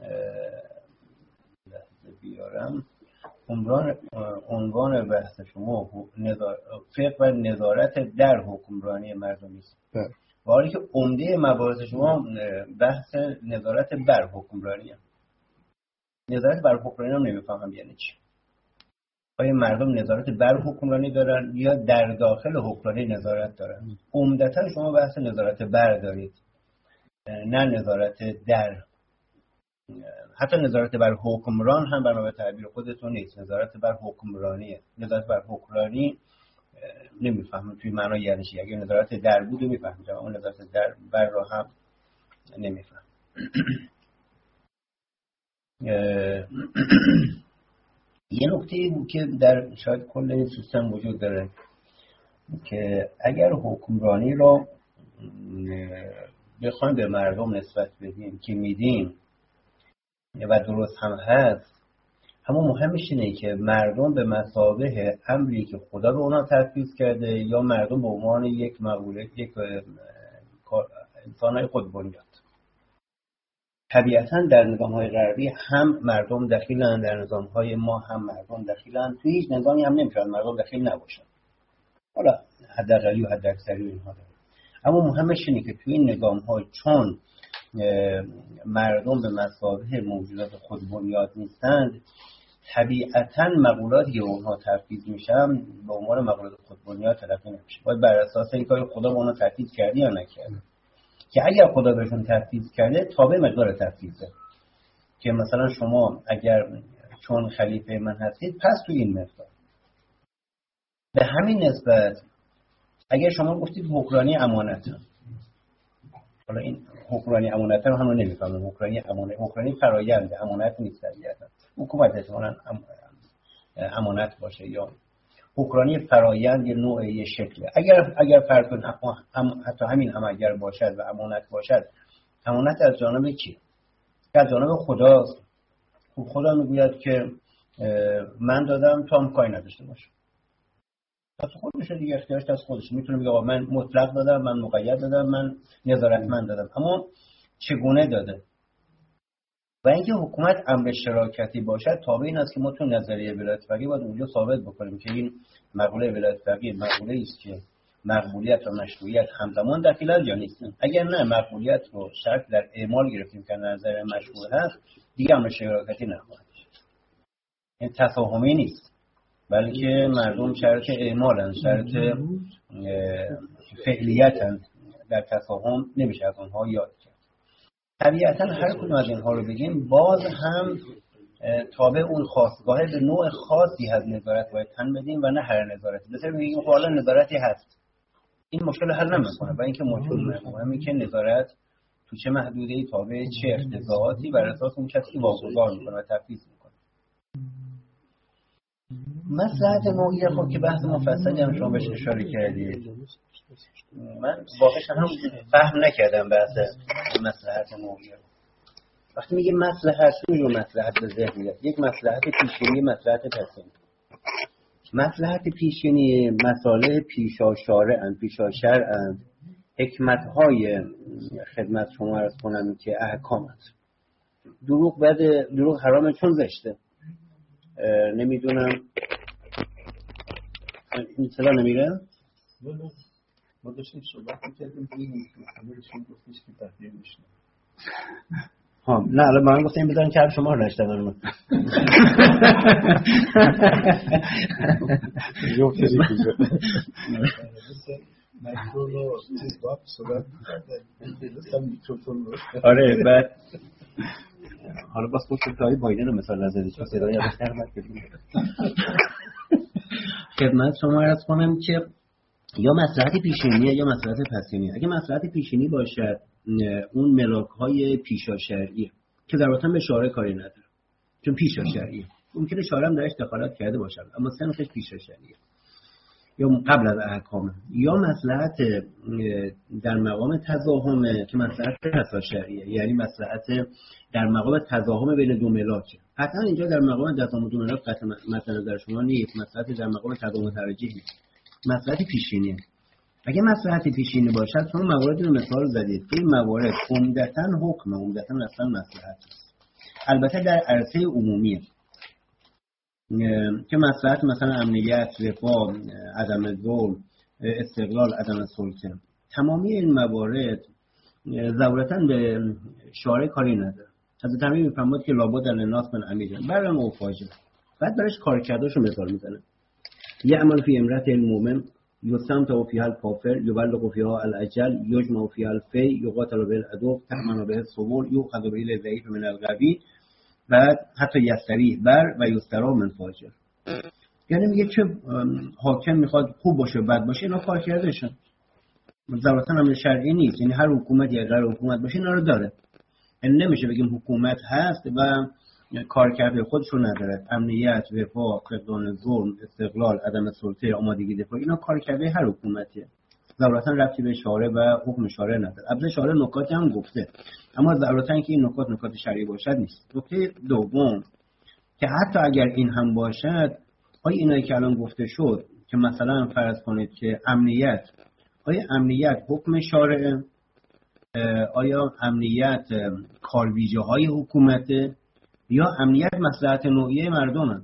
بیارم، عنوان عنوان بحث شما فقه و نظارت در حکمرانی مردمی است. و حالی که عمده مباحث شما بحث نظارت بر حکمرانی است. نظارت بر حکمرانی هم نمیفهمم یعنی چی. آیا مردم نظارت بر حکمرانی دارن یا در داخل حکمرانی نظارت دارن؟ عمدتا شما بحث نظارت بر دارید، نه نظارت در. حتی نظارت بر حکمران هم بنابرای تعبیر خودتون نیست، نظارت بر حکمرانیه. نظارت بر حکمرانی نمیفهمم توی معنای یعنی چی. اگه نظارت در بود میفهمیدم، اما نظارت در بر رو هم نمیفهم. یه نکته بود که در شاید کل این سیستم وجود داره که اگر حکمرانی رو بخوایم به مردم نسبت بدیم که میدیم و درست هم هست، اما مهمش اینه که مردم به مثابه امری که خدا به اونا تفویض کرده یا مردم به عنوان یک مقوله، یک انسان‌های خودبنیاد. طبیعتاً در نظام‌های غربی هم مردم دخیلن، در نظام‌های ما هم مردم دخیلن. توی هیچ نظامی هم نمی‌شود مردم دخیل نباشن. حالا حداقلی و حداکثری و اینها داره. اما مهمش اینه که توی این نظام‌ها چون مردم به مثابه موجودات خودبنیاد نیستند، طبیعتاً مقولاتی که اونها تفویض میشن به عنوان مقولات خودبنیاد تلقی نمیشه. باید بر اساس اینکه خدا به اونها تفویض کرده یا نکرده. که اگر خدا بهشون تفویض کرده تابع مقدار تفویضه، که مثلا شما اگر چون خلیفه من هستید پس تو این مقدار. به همین نسبت اگر شما گفتید حکمرانی امانت، حالا این حکمرانی امانت رو همون نمی‌فهمم. حکمرانی امانت، حکمرانی فرآیند، امانت نیست طبیعتاً. حکومت احتمالاً امانت باشه یا حکمرانی فرآیند، یه نوع، یه شکل. اگر اگر فرض کنید هم حتی همین هم اگر باشد و امانت باشد، امانت از جانب کی؟ از جانب خداست. خب خدا میگوید که من دادم تا هم کاری نداشته باشه. از خودشه دیگه، اختیارش از خودشه. میتونه بگه آقا من مطلق دادم، من مقید دادم، من نظارتمند دادم. اما چگونه داده؟ و اینکه حکومت امر شراکتی باشد تابع این است که ما تو نظریه ولایت فقیه باید اونجا ثابت بکنیم که این مقوله ولایت فقیه مقوله است که مقبولیت و مشروعیت همزمان دخیلند یا نیستند. اگر نه مقبولیت رو شرط در اعمال گرفتیم که نظر مشروع هست، دیگه امر شراکتی نخواهد. این تفاهمی نیست، بلکه مردم شرط اعمالن، شرط فعلیتن. در تفاهم نمیشه از اونها یاد کرد. طبیعتا هر کدوم از اینها رو بگیم باز هم تابع اون خواستگاه به نوع خاصی از نظارت باید تن بدیم و نه هر نظارتی. مثلا بگیم حالا نظارتی هست، این مشکل حل نمیکنه، برای اینکه مشکل مهمه که نظارت تو چه محدوده‌ای تابع چه اقتضاعاتی بر اساس اون کسی واگذار میکنه و تفویض میکنه. مصلحت نوعیه خب که بحث مفصلی هم شما بهش اشاره کردید، من واقعا هم فهم نکردم بحث مصلحت نوعیه. وقتی میگه مصلحت، دو مصلحت به ذهن میاد، یک مصلحت پیشینی، مصلحت پسینی. مصلحت پیشینی مصالح پیشا شارع‌اند، پیشا شرع‌اند، حکمت‌های خدمت شما عرض کنم که احکام است. دروغ بده، دروغ حرامه چون زشته. نمیدونم این اصطلاح نمیره؟ ما داشتیم صحبت می‌کردیم که این مصطلحشون گفتش که تغییر میشه. ها نه الان من گفتم بذارین که شما رو نشتم. جو چیزی که میکرو رو چیز با صحبت می‌کردن. آره بعد حالا باز خودت تایی بایدن رو مثال نزدی چون صدای ازش نرمد کردیم. خدمت شما عرض کنم که یا مصلحت پیشینیه یا مصلحت پسینیه. اگه مصلحت پیشینی باشد اون ملاک‌های پیشا شرعیه که در واقع به شارع کاری نداره چون پیشا شرعیه، ممکنه شارع هم درش دخالت کرده باشه اما سنخش پیشا شرعیه یا قبل از احکامه. یا مصلحت در مقام تضاهمه که مصلحت پسا شرعیه، یعنی مصلحت در مقام تضاهم بین دو ملاکه. قطعا اینجا در مقام تضاهم دو ملاک قطعا مثلا نظر شما نیست، مصلحت در مقام تضاهم ترجیح نیست، مصلحت پیشینیه. اگه مصلحت پیشینی باشد شما مواردی رو مثال زدید که این موارد عمدتاً حکم، عمدتاً اصلا مصلحت است. البته در عرصه عمومیه که مصلحت مثلا امنیت، رفاه، عدم ظلم، استقلال، عدم سلطه، تمامی این موارد ضرورتاً به شارع کاری نداره. حضرت امیر میفرماد که لابد للناس من امیر برام او فاجر، بعد برش کارکرداشو مثال میزنه. یعمل فی امرأة المؤمن یستمتع فیها الکافر یبلغ فیها الاجل یجمع فیها الفی یقاتل بالعدو تأمن به الصبور یؤخذ به الضعیف من القوی بعد حتی یستری بر و یسترا من فاجر. یعنی میگه چه حاکم میخواد خوب باشه بد باشه اینا کار کردهشن، ضرورتا هم شرعی نیست، یعنی هر حکومت یا غیر حکومت باشه اینا رو داره. یعنی نمیشه بگیم حکومت هست و کارکرد خودش رو نداره، امنیت، وفا، فقدان ظلم، استقلال، عدم سلطه، آمادگی دفاع، اینا کارکرد هر حکومتیه، ضرورتا ربطی به شارع و حکم شارع نداره. البته شارع نکاتی هم گفته اما ضرورتا اینکه این نکات نکات شرعی باشد نیست. نکته دوم که حتی اگر این هم باشد، آیا اینایی که الان گفته شد که مثلا فرض کنید که امنیت، آیا امنیت حکم شارع، آیا امنیت کارویژه های حکومته یا امنیت مصلحت نوعیه مردمه؟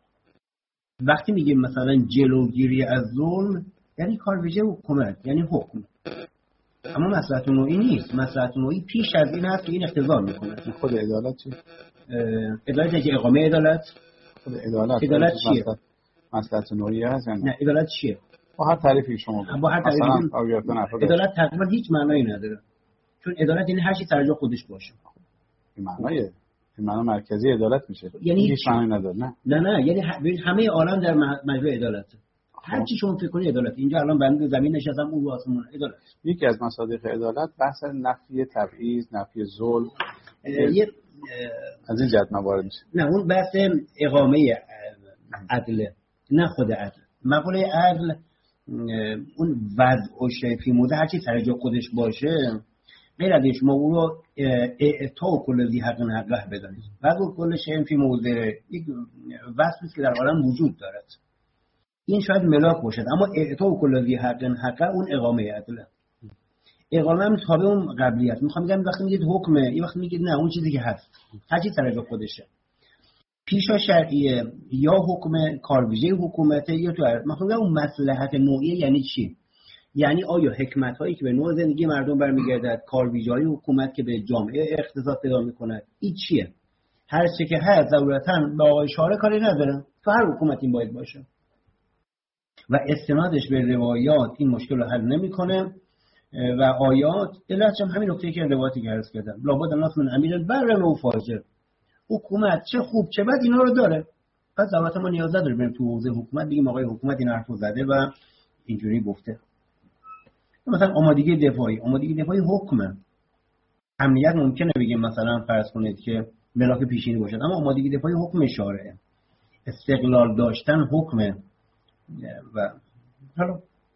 وقتی میگیم مثلا جلوگیری از ظلم یعنی کارویژه حکومت، یعنی حکم، اما مصلحت نوعی نیست. مصلحت نوعی پیش از این هست که این اختزار میکنه. خود عدالت چی؟ عدالت که اقامه عدالت. خود عدالت عدالت چیه؟ مصلحت نوعی هست یعنی نه عدالت چیه؟ با هر تعریفی شما بگید. با هر تعریفی عدالت تقریبا هیچ معنایی نداره، چون عدالت یعنی هر چی سر جا خودش باشه. این معنیه این معنی مرکزی عدالت میشه، یعنی هیچ معنی نداره. نه نه نه یعنی همه عالم در مجموع عدالته، هر چی شما فکر کنید عدالت. اینجا الان بنده زمین نشستم اون رو آسمون عدالت. یکی از مصادیق عدالت بحث نفی تبعیض، نفی ظلم، یه از این جهت موارد میشه. نه اون بحث اقامه عدل، نه خود عدل. مقوله عدل اون وضع و شیفی موده هر چی سر جا خودش باشه، غیر از شما او رو اعطا کل ذی حق حقه بدانید. وضع کل شیء فی موضع یک وصفی که در عالم وجود دارد، این شاید ملاک باشد، اما اعطا کل ذی حق حقه اون اقامه عدله. اقامه هم تابع اون قبلیت. میخوام بگم وقتی میگید حکمه، یه وقتی میگید نه اون چیزی که هست هر چی سر جا خودشه، پیشا شرعیه یا حکم کارویژه حکومته یا تو مثلا اون مصلحت نوعیه. یعنی چی؟ یعنی آیا حکمت هایی که به نوع زندگی مردم برمیگردد، کارویژه‌های حکومت که به جامعه اختصاص پیدا میکند، این چیه؟ هر چه که هست ضرورتاً به آقای شارع کاری ندارم، تو هر حکومتی باید باشه و استنادش به روایات این مشکل رو حل نمیکنه و آیات علتش هم همین نکته که روایاتی که عرض کردم لابد الناس من امیر البر و فاجر. حکومت چه خوب چه بد اینا رو داره، پس ضرورت ما نیاز نداره بریم تو حوزه حکومت بگیم آقای حکومت این حرفو زده و اینجوری گفته. مثلا آمادگی دفاعی، آمادگی دفاعی حکمه. امنیت ممکنه بگیم مثلا فرض کنید که ملاک پیشینی باشد، اما آمادگی دفاعی حکم شارعه. استقلال داشتن حکمه و حالا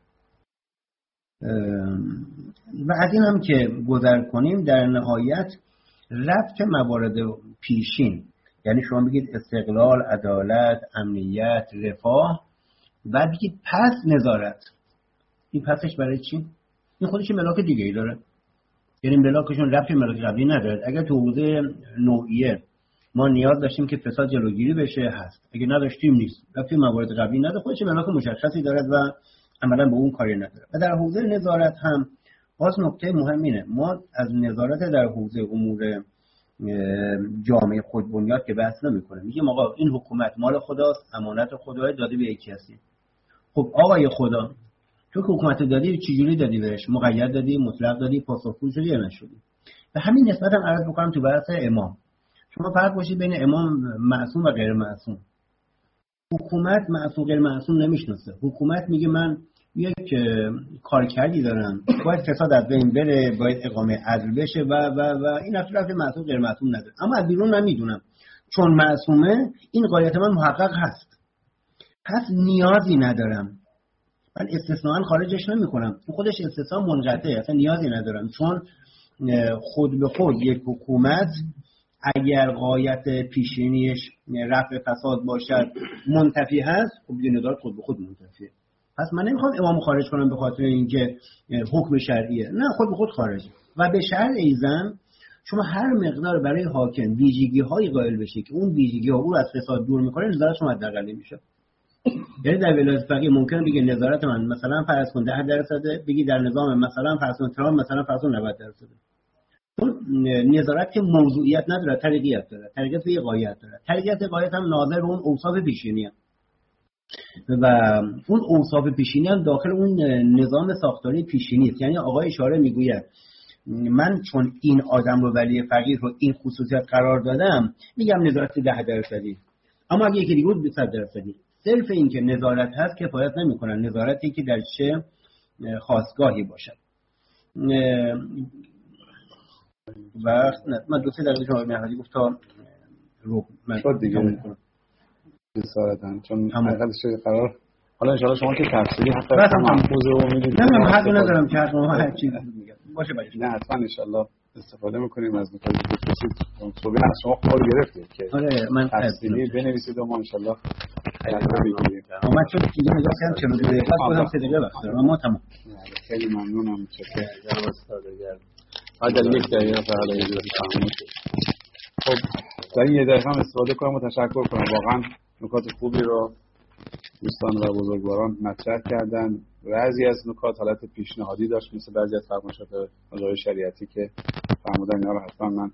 و از این هم که گذر کنیم در نهایت ربط موارد پیشین، یعنی شما بگید استقلال، عدالت، امنیت، رفاه، بعد بگید پس نظارت. این پسش برای چی؟ این خودش ملاک دیگه ای داره، یعنی ملاکشون ربطی ملاک قبلی نداره. اگر تو حوزه نوعیه ما نیاز داشتیم که فساد جلوگیری بشه هست، اگه نداشتیم نیست، ربطی موارد قبلی نداره، خودش ملاک مشخصی دارد و عملا به اون کاری نداره. و در حوزه نظارت هم باز نکته مهمینه، ما از نظارت در حوزه امور جامعه خودبنیاد که بحث نمی‌کنه، میگیم آقا این حکومت مال خداست، امانت خداه، داده به یک کسی. خب آقای خدا تو که حکومت دادی چجوری دادی بهش؟ مقید دادی، مطلق دادی، پاسخگو شدی یا نشدی؟ به همین نسبت هم عرض بکنم تو بحث امام، شما فرق باشید بین امام معصوم و غیر معصوم. حکومت معصوم غیر معصوم نمیشناسه. حکومت میگه من یک کارکردی دارم، باید فساد از بین بره، باید اقامه عدل بشه و و و این اصلا معصوم غیر معصوم نداره. اما از بیرون من میدونم چون معصومه این قایت من محقق هست، پس نیازی ندارم، من استثناء خارجش نمیکنم، خودش استثناء منقطعه، اصلا نیازی ندارم، چون خود به خود یک حکومت اگر غایت پیشینیش رفع فساد باشد منتفی هست، خب دیگه ندارد خود به خود منتفیه. پس من نمیخوام امامو خارج کنم به خاطر اینکه حکم شرعیه، نه، خود به خود خارجه. و به شرع ایزن شما هر مقدار برای حاکم ویژگی های قائل بشید که اون ویژگی ها او رو از فساد دور میکنه، نظارت شما حداقل میشه. یعنی در ولایت فقیه ممکنه بگه نظارت من مثلا فرض کن ده درصده، بگی در نظام مثلا فرض کن ترام مثلا فرض کن نود درصده. اون نظارت که موضوعیت نداره، طریقیت داره، طریقیت به غایت داره. طریقیت غایت هم ناظر به اون اوصاف پیشینی هست و اون اوصاف پیشینی هم داخل اون نظام ساختاری پیشینی است. یعنی آقای اشاره میگوید من چون این آدم رو ولی فقیه رو این خصوصیت قرار دادم میگم نظارت ده درصدی، اما اگه یکی دیگه بود صد درصدی. صرف این که نظارت هست کفایت نمیکنه، نظارتی که در چه خاصگاهی باشد. وقت من دو سه دقیقه شما مهدی گفت تا رو من شد دیگه جسارتاً، چون حقیقتش قرار حالا ان شاءالله شما که تفصیلی حتی هم موضوع رو میدید. نه من حق ندارم که حق ما هر چیزی میگم باشه باشه. نه حتما ان شاءالله استفاده میکنیم از نکاتی که گفتید. صحبت از شما خود گرفتید که آره من تفصیلی بنویسید و ما ان شاءالله حتما بگیریم. ما چون دیگه نگاه کردم چلو دو دقیقه خودم سه دقیقه وقت دارم، اما تمام. خیلی ممنونم چه اگر یک دقیقه فقط اجازه بدید. خب در این یه دقیقه هم استفاده کنم و تشکر کنم. واقعا نکات خوبی رو دوستان و بزرگواران مطرح کردن. بعضی از نکات حالت پیشنهادی داشت، مثل بعضی از فرمایشات آقای شریعتی که فرمودن اینا رو حتما من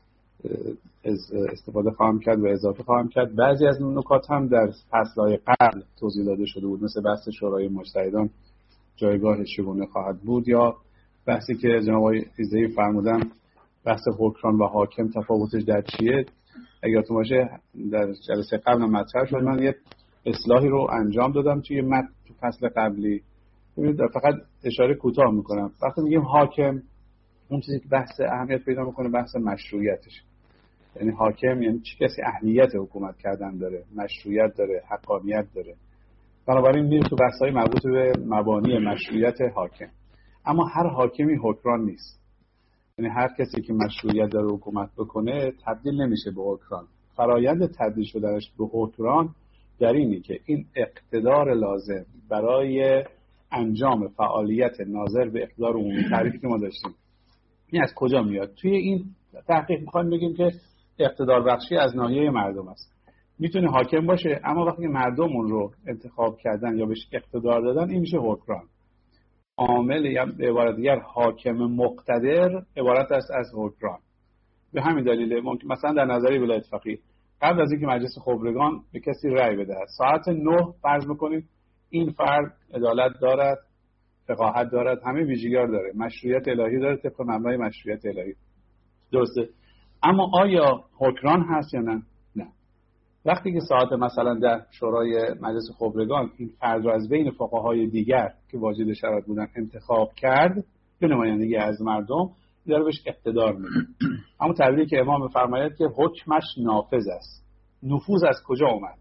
استفاده خواهم کرد و اضافه خواهم کرد. بعضی از نکات هم در فصل‌های قبل توضیح داده شده بود، مثل بحث شورای مجتهدان جایگاهش چگونه خواهد بود، یا بحثی که جناب آقای ایزه‌ای فرمودن بحث حکمران و حاکم تفاوتش در چیه. اگر تو باشه در جلسه قبل مطرح شد، من یه اصلاحی رو انجام دادم توی متن تو فصل قبلی. ببینید فقط اشاره کوتاه میکنم. وقتی میگیم حاکم، اون چیزی که بحث اهمیت پیدا میکنه بحث مشروعیتش. یعنی حاکم یعنی چه کسی اهلیت حکومت کردن داره، مشروعیت داره، حقانیت داره. بنابراین میریم تو بحث‌های مربوط به مبانی مشروعیت حاکم. اما هر حاکمی حکمران نیست. یعنی هر کسی که مشروعیت داره حکومت بکنه تبدیل نمیشه به حکمران. فرایند تبدیل شدنش به حکمران در اینی که این اقتدار لازم برای انجام فعالیت ناظر به اقتدار عمومی تعریفی که ما داشتیم این از کجا میاد؟ توی این تحقیق میخوایم بگیم که اقتدار بخشی از ناحیه مردم است. میتونه حاکم باشه، اما وقتی مردم اون رو انتخاب کردن یا بهش اقتدار دادن این میشه حکمران. عامل یا به عبارت دیگر حاکم مقتدر عبارت است از حکمران. به همین دلیل ممکن مثلا در نظریه ولایت فقیه قبل از اینکه مجلس خبرگان به کسی رأی بدهد ساعت نه فرض بکنید این فرد عدالت دارد، فقاهت دارد، همه ویژگی‌ها داره، مشروعیت الهی داره طبق مبنای مشروعیت الهی. درسته؟ اما آیا حکران هست یا نه؟ نه. وقتی که ساعت مثلا در شورای مجلس خبرگان این فرد را از بین فقهای دیگر که واجد شرایط بودن انتخاب کرد به نمایندگی از مردم، داره بهش اقتدار میده. اما تعبیری که امام فرماید که حکمش نافذ است. نفوذ از کجا اومد؟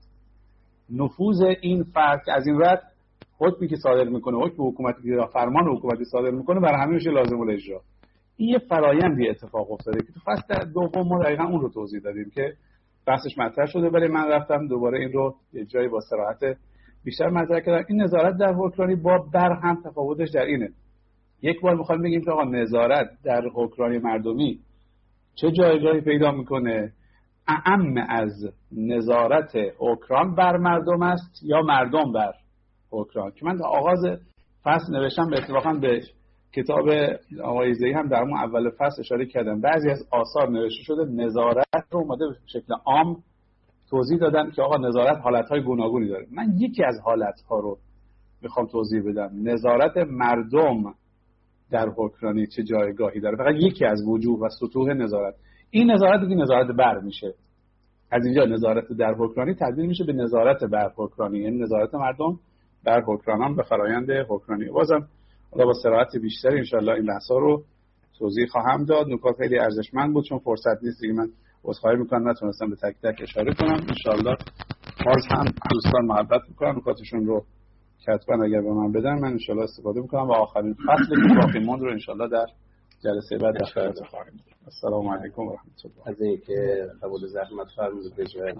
نفوذ این فرد که از این رد حکمی که صادر میکنه، حکم حکومتی یا فرمان حکومتی صادر میکنه، برای همه میشه لازم الاجرا. این یه فرایندی اتفاق افتاده که تو فصل دوم ما دقیقاً اون رو توضیح دادیم که بحثش مطرح شده، ولی من رفتم دوباره این رو یه جایی با صراحت بیشتر مطرح کردم. این نظارت در حکمرانی با بر هم تفاوتش در اینه. یک بار میخوام بگیم که آقا نظارت در حکمرانی مردمی چه جایگاهی پیدا میکنه؟ اعم از نظارت حکمران بر مردم است یا مردم بر حکمران؟ که من در آغاز فصل نوشتم، به اتفاقا به کتاب آقای زئی هم در اون اول فصل اشاره کردم، بعضی از آثار نوشته شده نظارت رو اومده به شکل عام توضیح دادن که آقا نظارت حالتهای گوناگونی داره. من یکی از حالتها رو میخوام توضیح بدم، نظارت مردم در حکمرانی چه جایگاهی داره، فقط یکی از وجوه و سطوح نظارت. این نظارت دیگه نظارت بر میشه. از اینجا نظارت در حکمرانی تبدیل میشه به نظارت بر حکمرانی، یعنی نظارت مردم بر حکمرانان به فرایند حکمرانی. بازم حالا با صراحت بیشتر ان شاءالله این بحثا رو توضیح خواهم داد. نکات خیلی ارزشمند بود، چون فرصت نیست دیگه من عذرخواهی میکنم نتونستم به تک تک اشاره کنم. ان شاءالله باز هم دوستان محبت میکنم نکاتشون رو کتبا اگر به من بدن من ان شاءالله استفاده میکنم و آخرین فصل که باقی موند رو ان شاءالله در جلسه بعد در خدمت خواهیم بود. السلام علیکم و رحمت الله. از اینکه قبول زحمت فرمودید بجای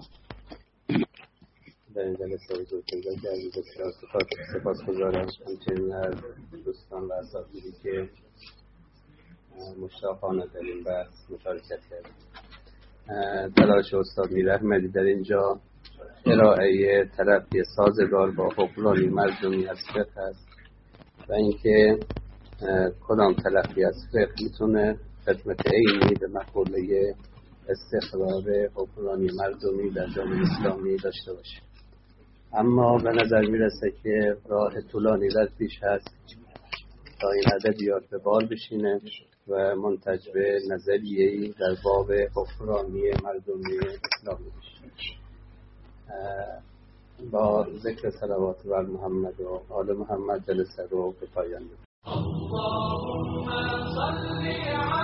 در این جلسه حضور کردید بسیار سپاسگزارم. همچنین از دوستان و اساتیدی که مشتاقانه در این بحث مشارکت کردید. تلاش استاد میر احمدی در اینجا ارائه تلقی سازگار با حکمرانی مردمی از فقه است و اینکه کدام تلقی از فقه میتونه خدمت عینی به مقوله استقرار حکمرانی مردمی در جامعه اسلامی داشته باشه. اما به نظر میرسه که راه طولانی در پیش هست تا این ادبیات به بار بشینه و منتج به نظریه‌ای در باب حکمرانی مردمی اسلامی بشه. با ذکر صلوات بر محمد و آل محمد جلسه رو به پایان می‌برم. اللهم صل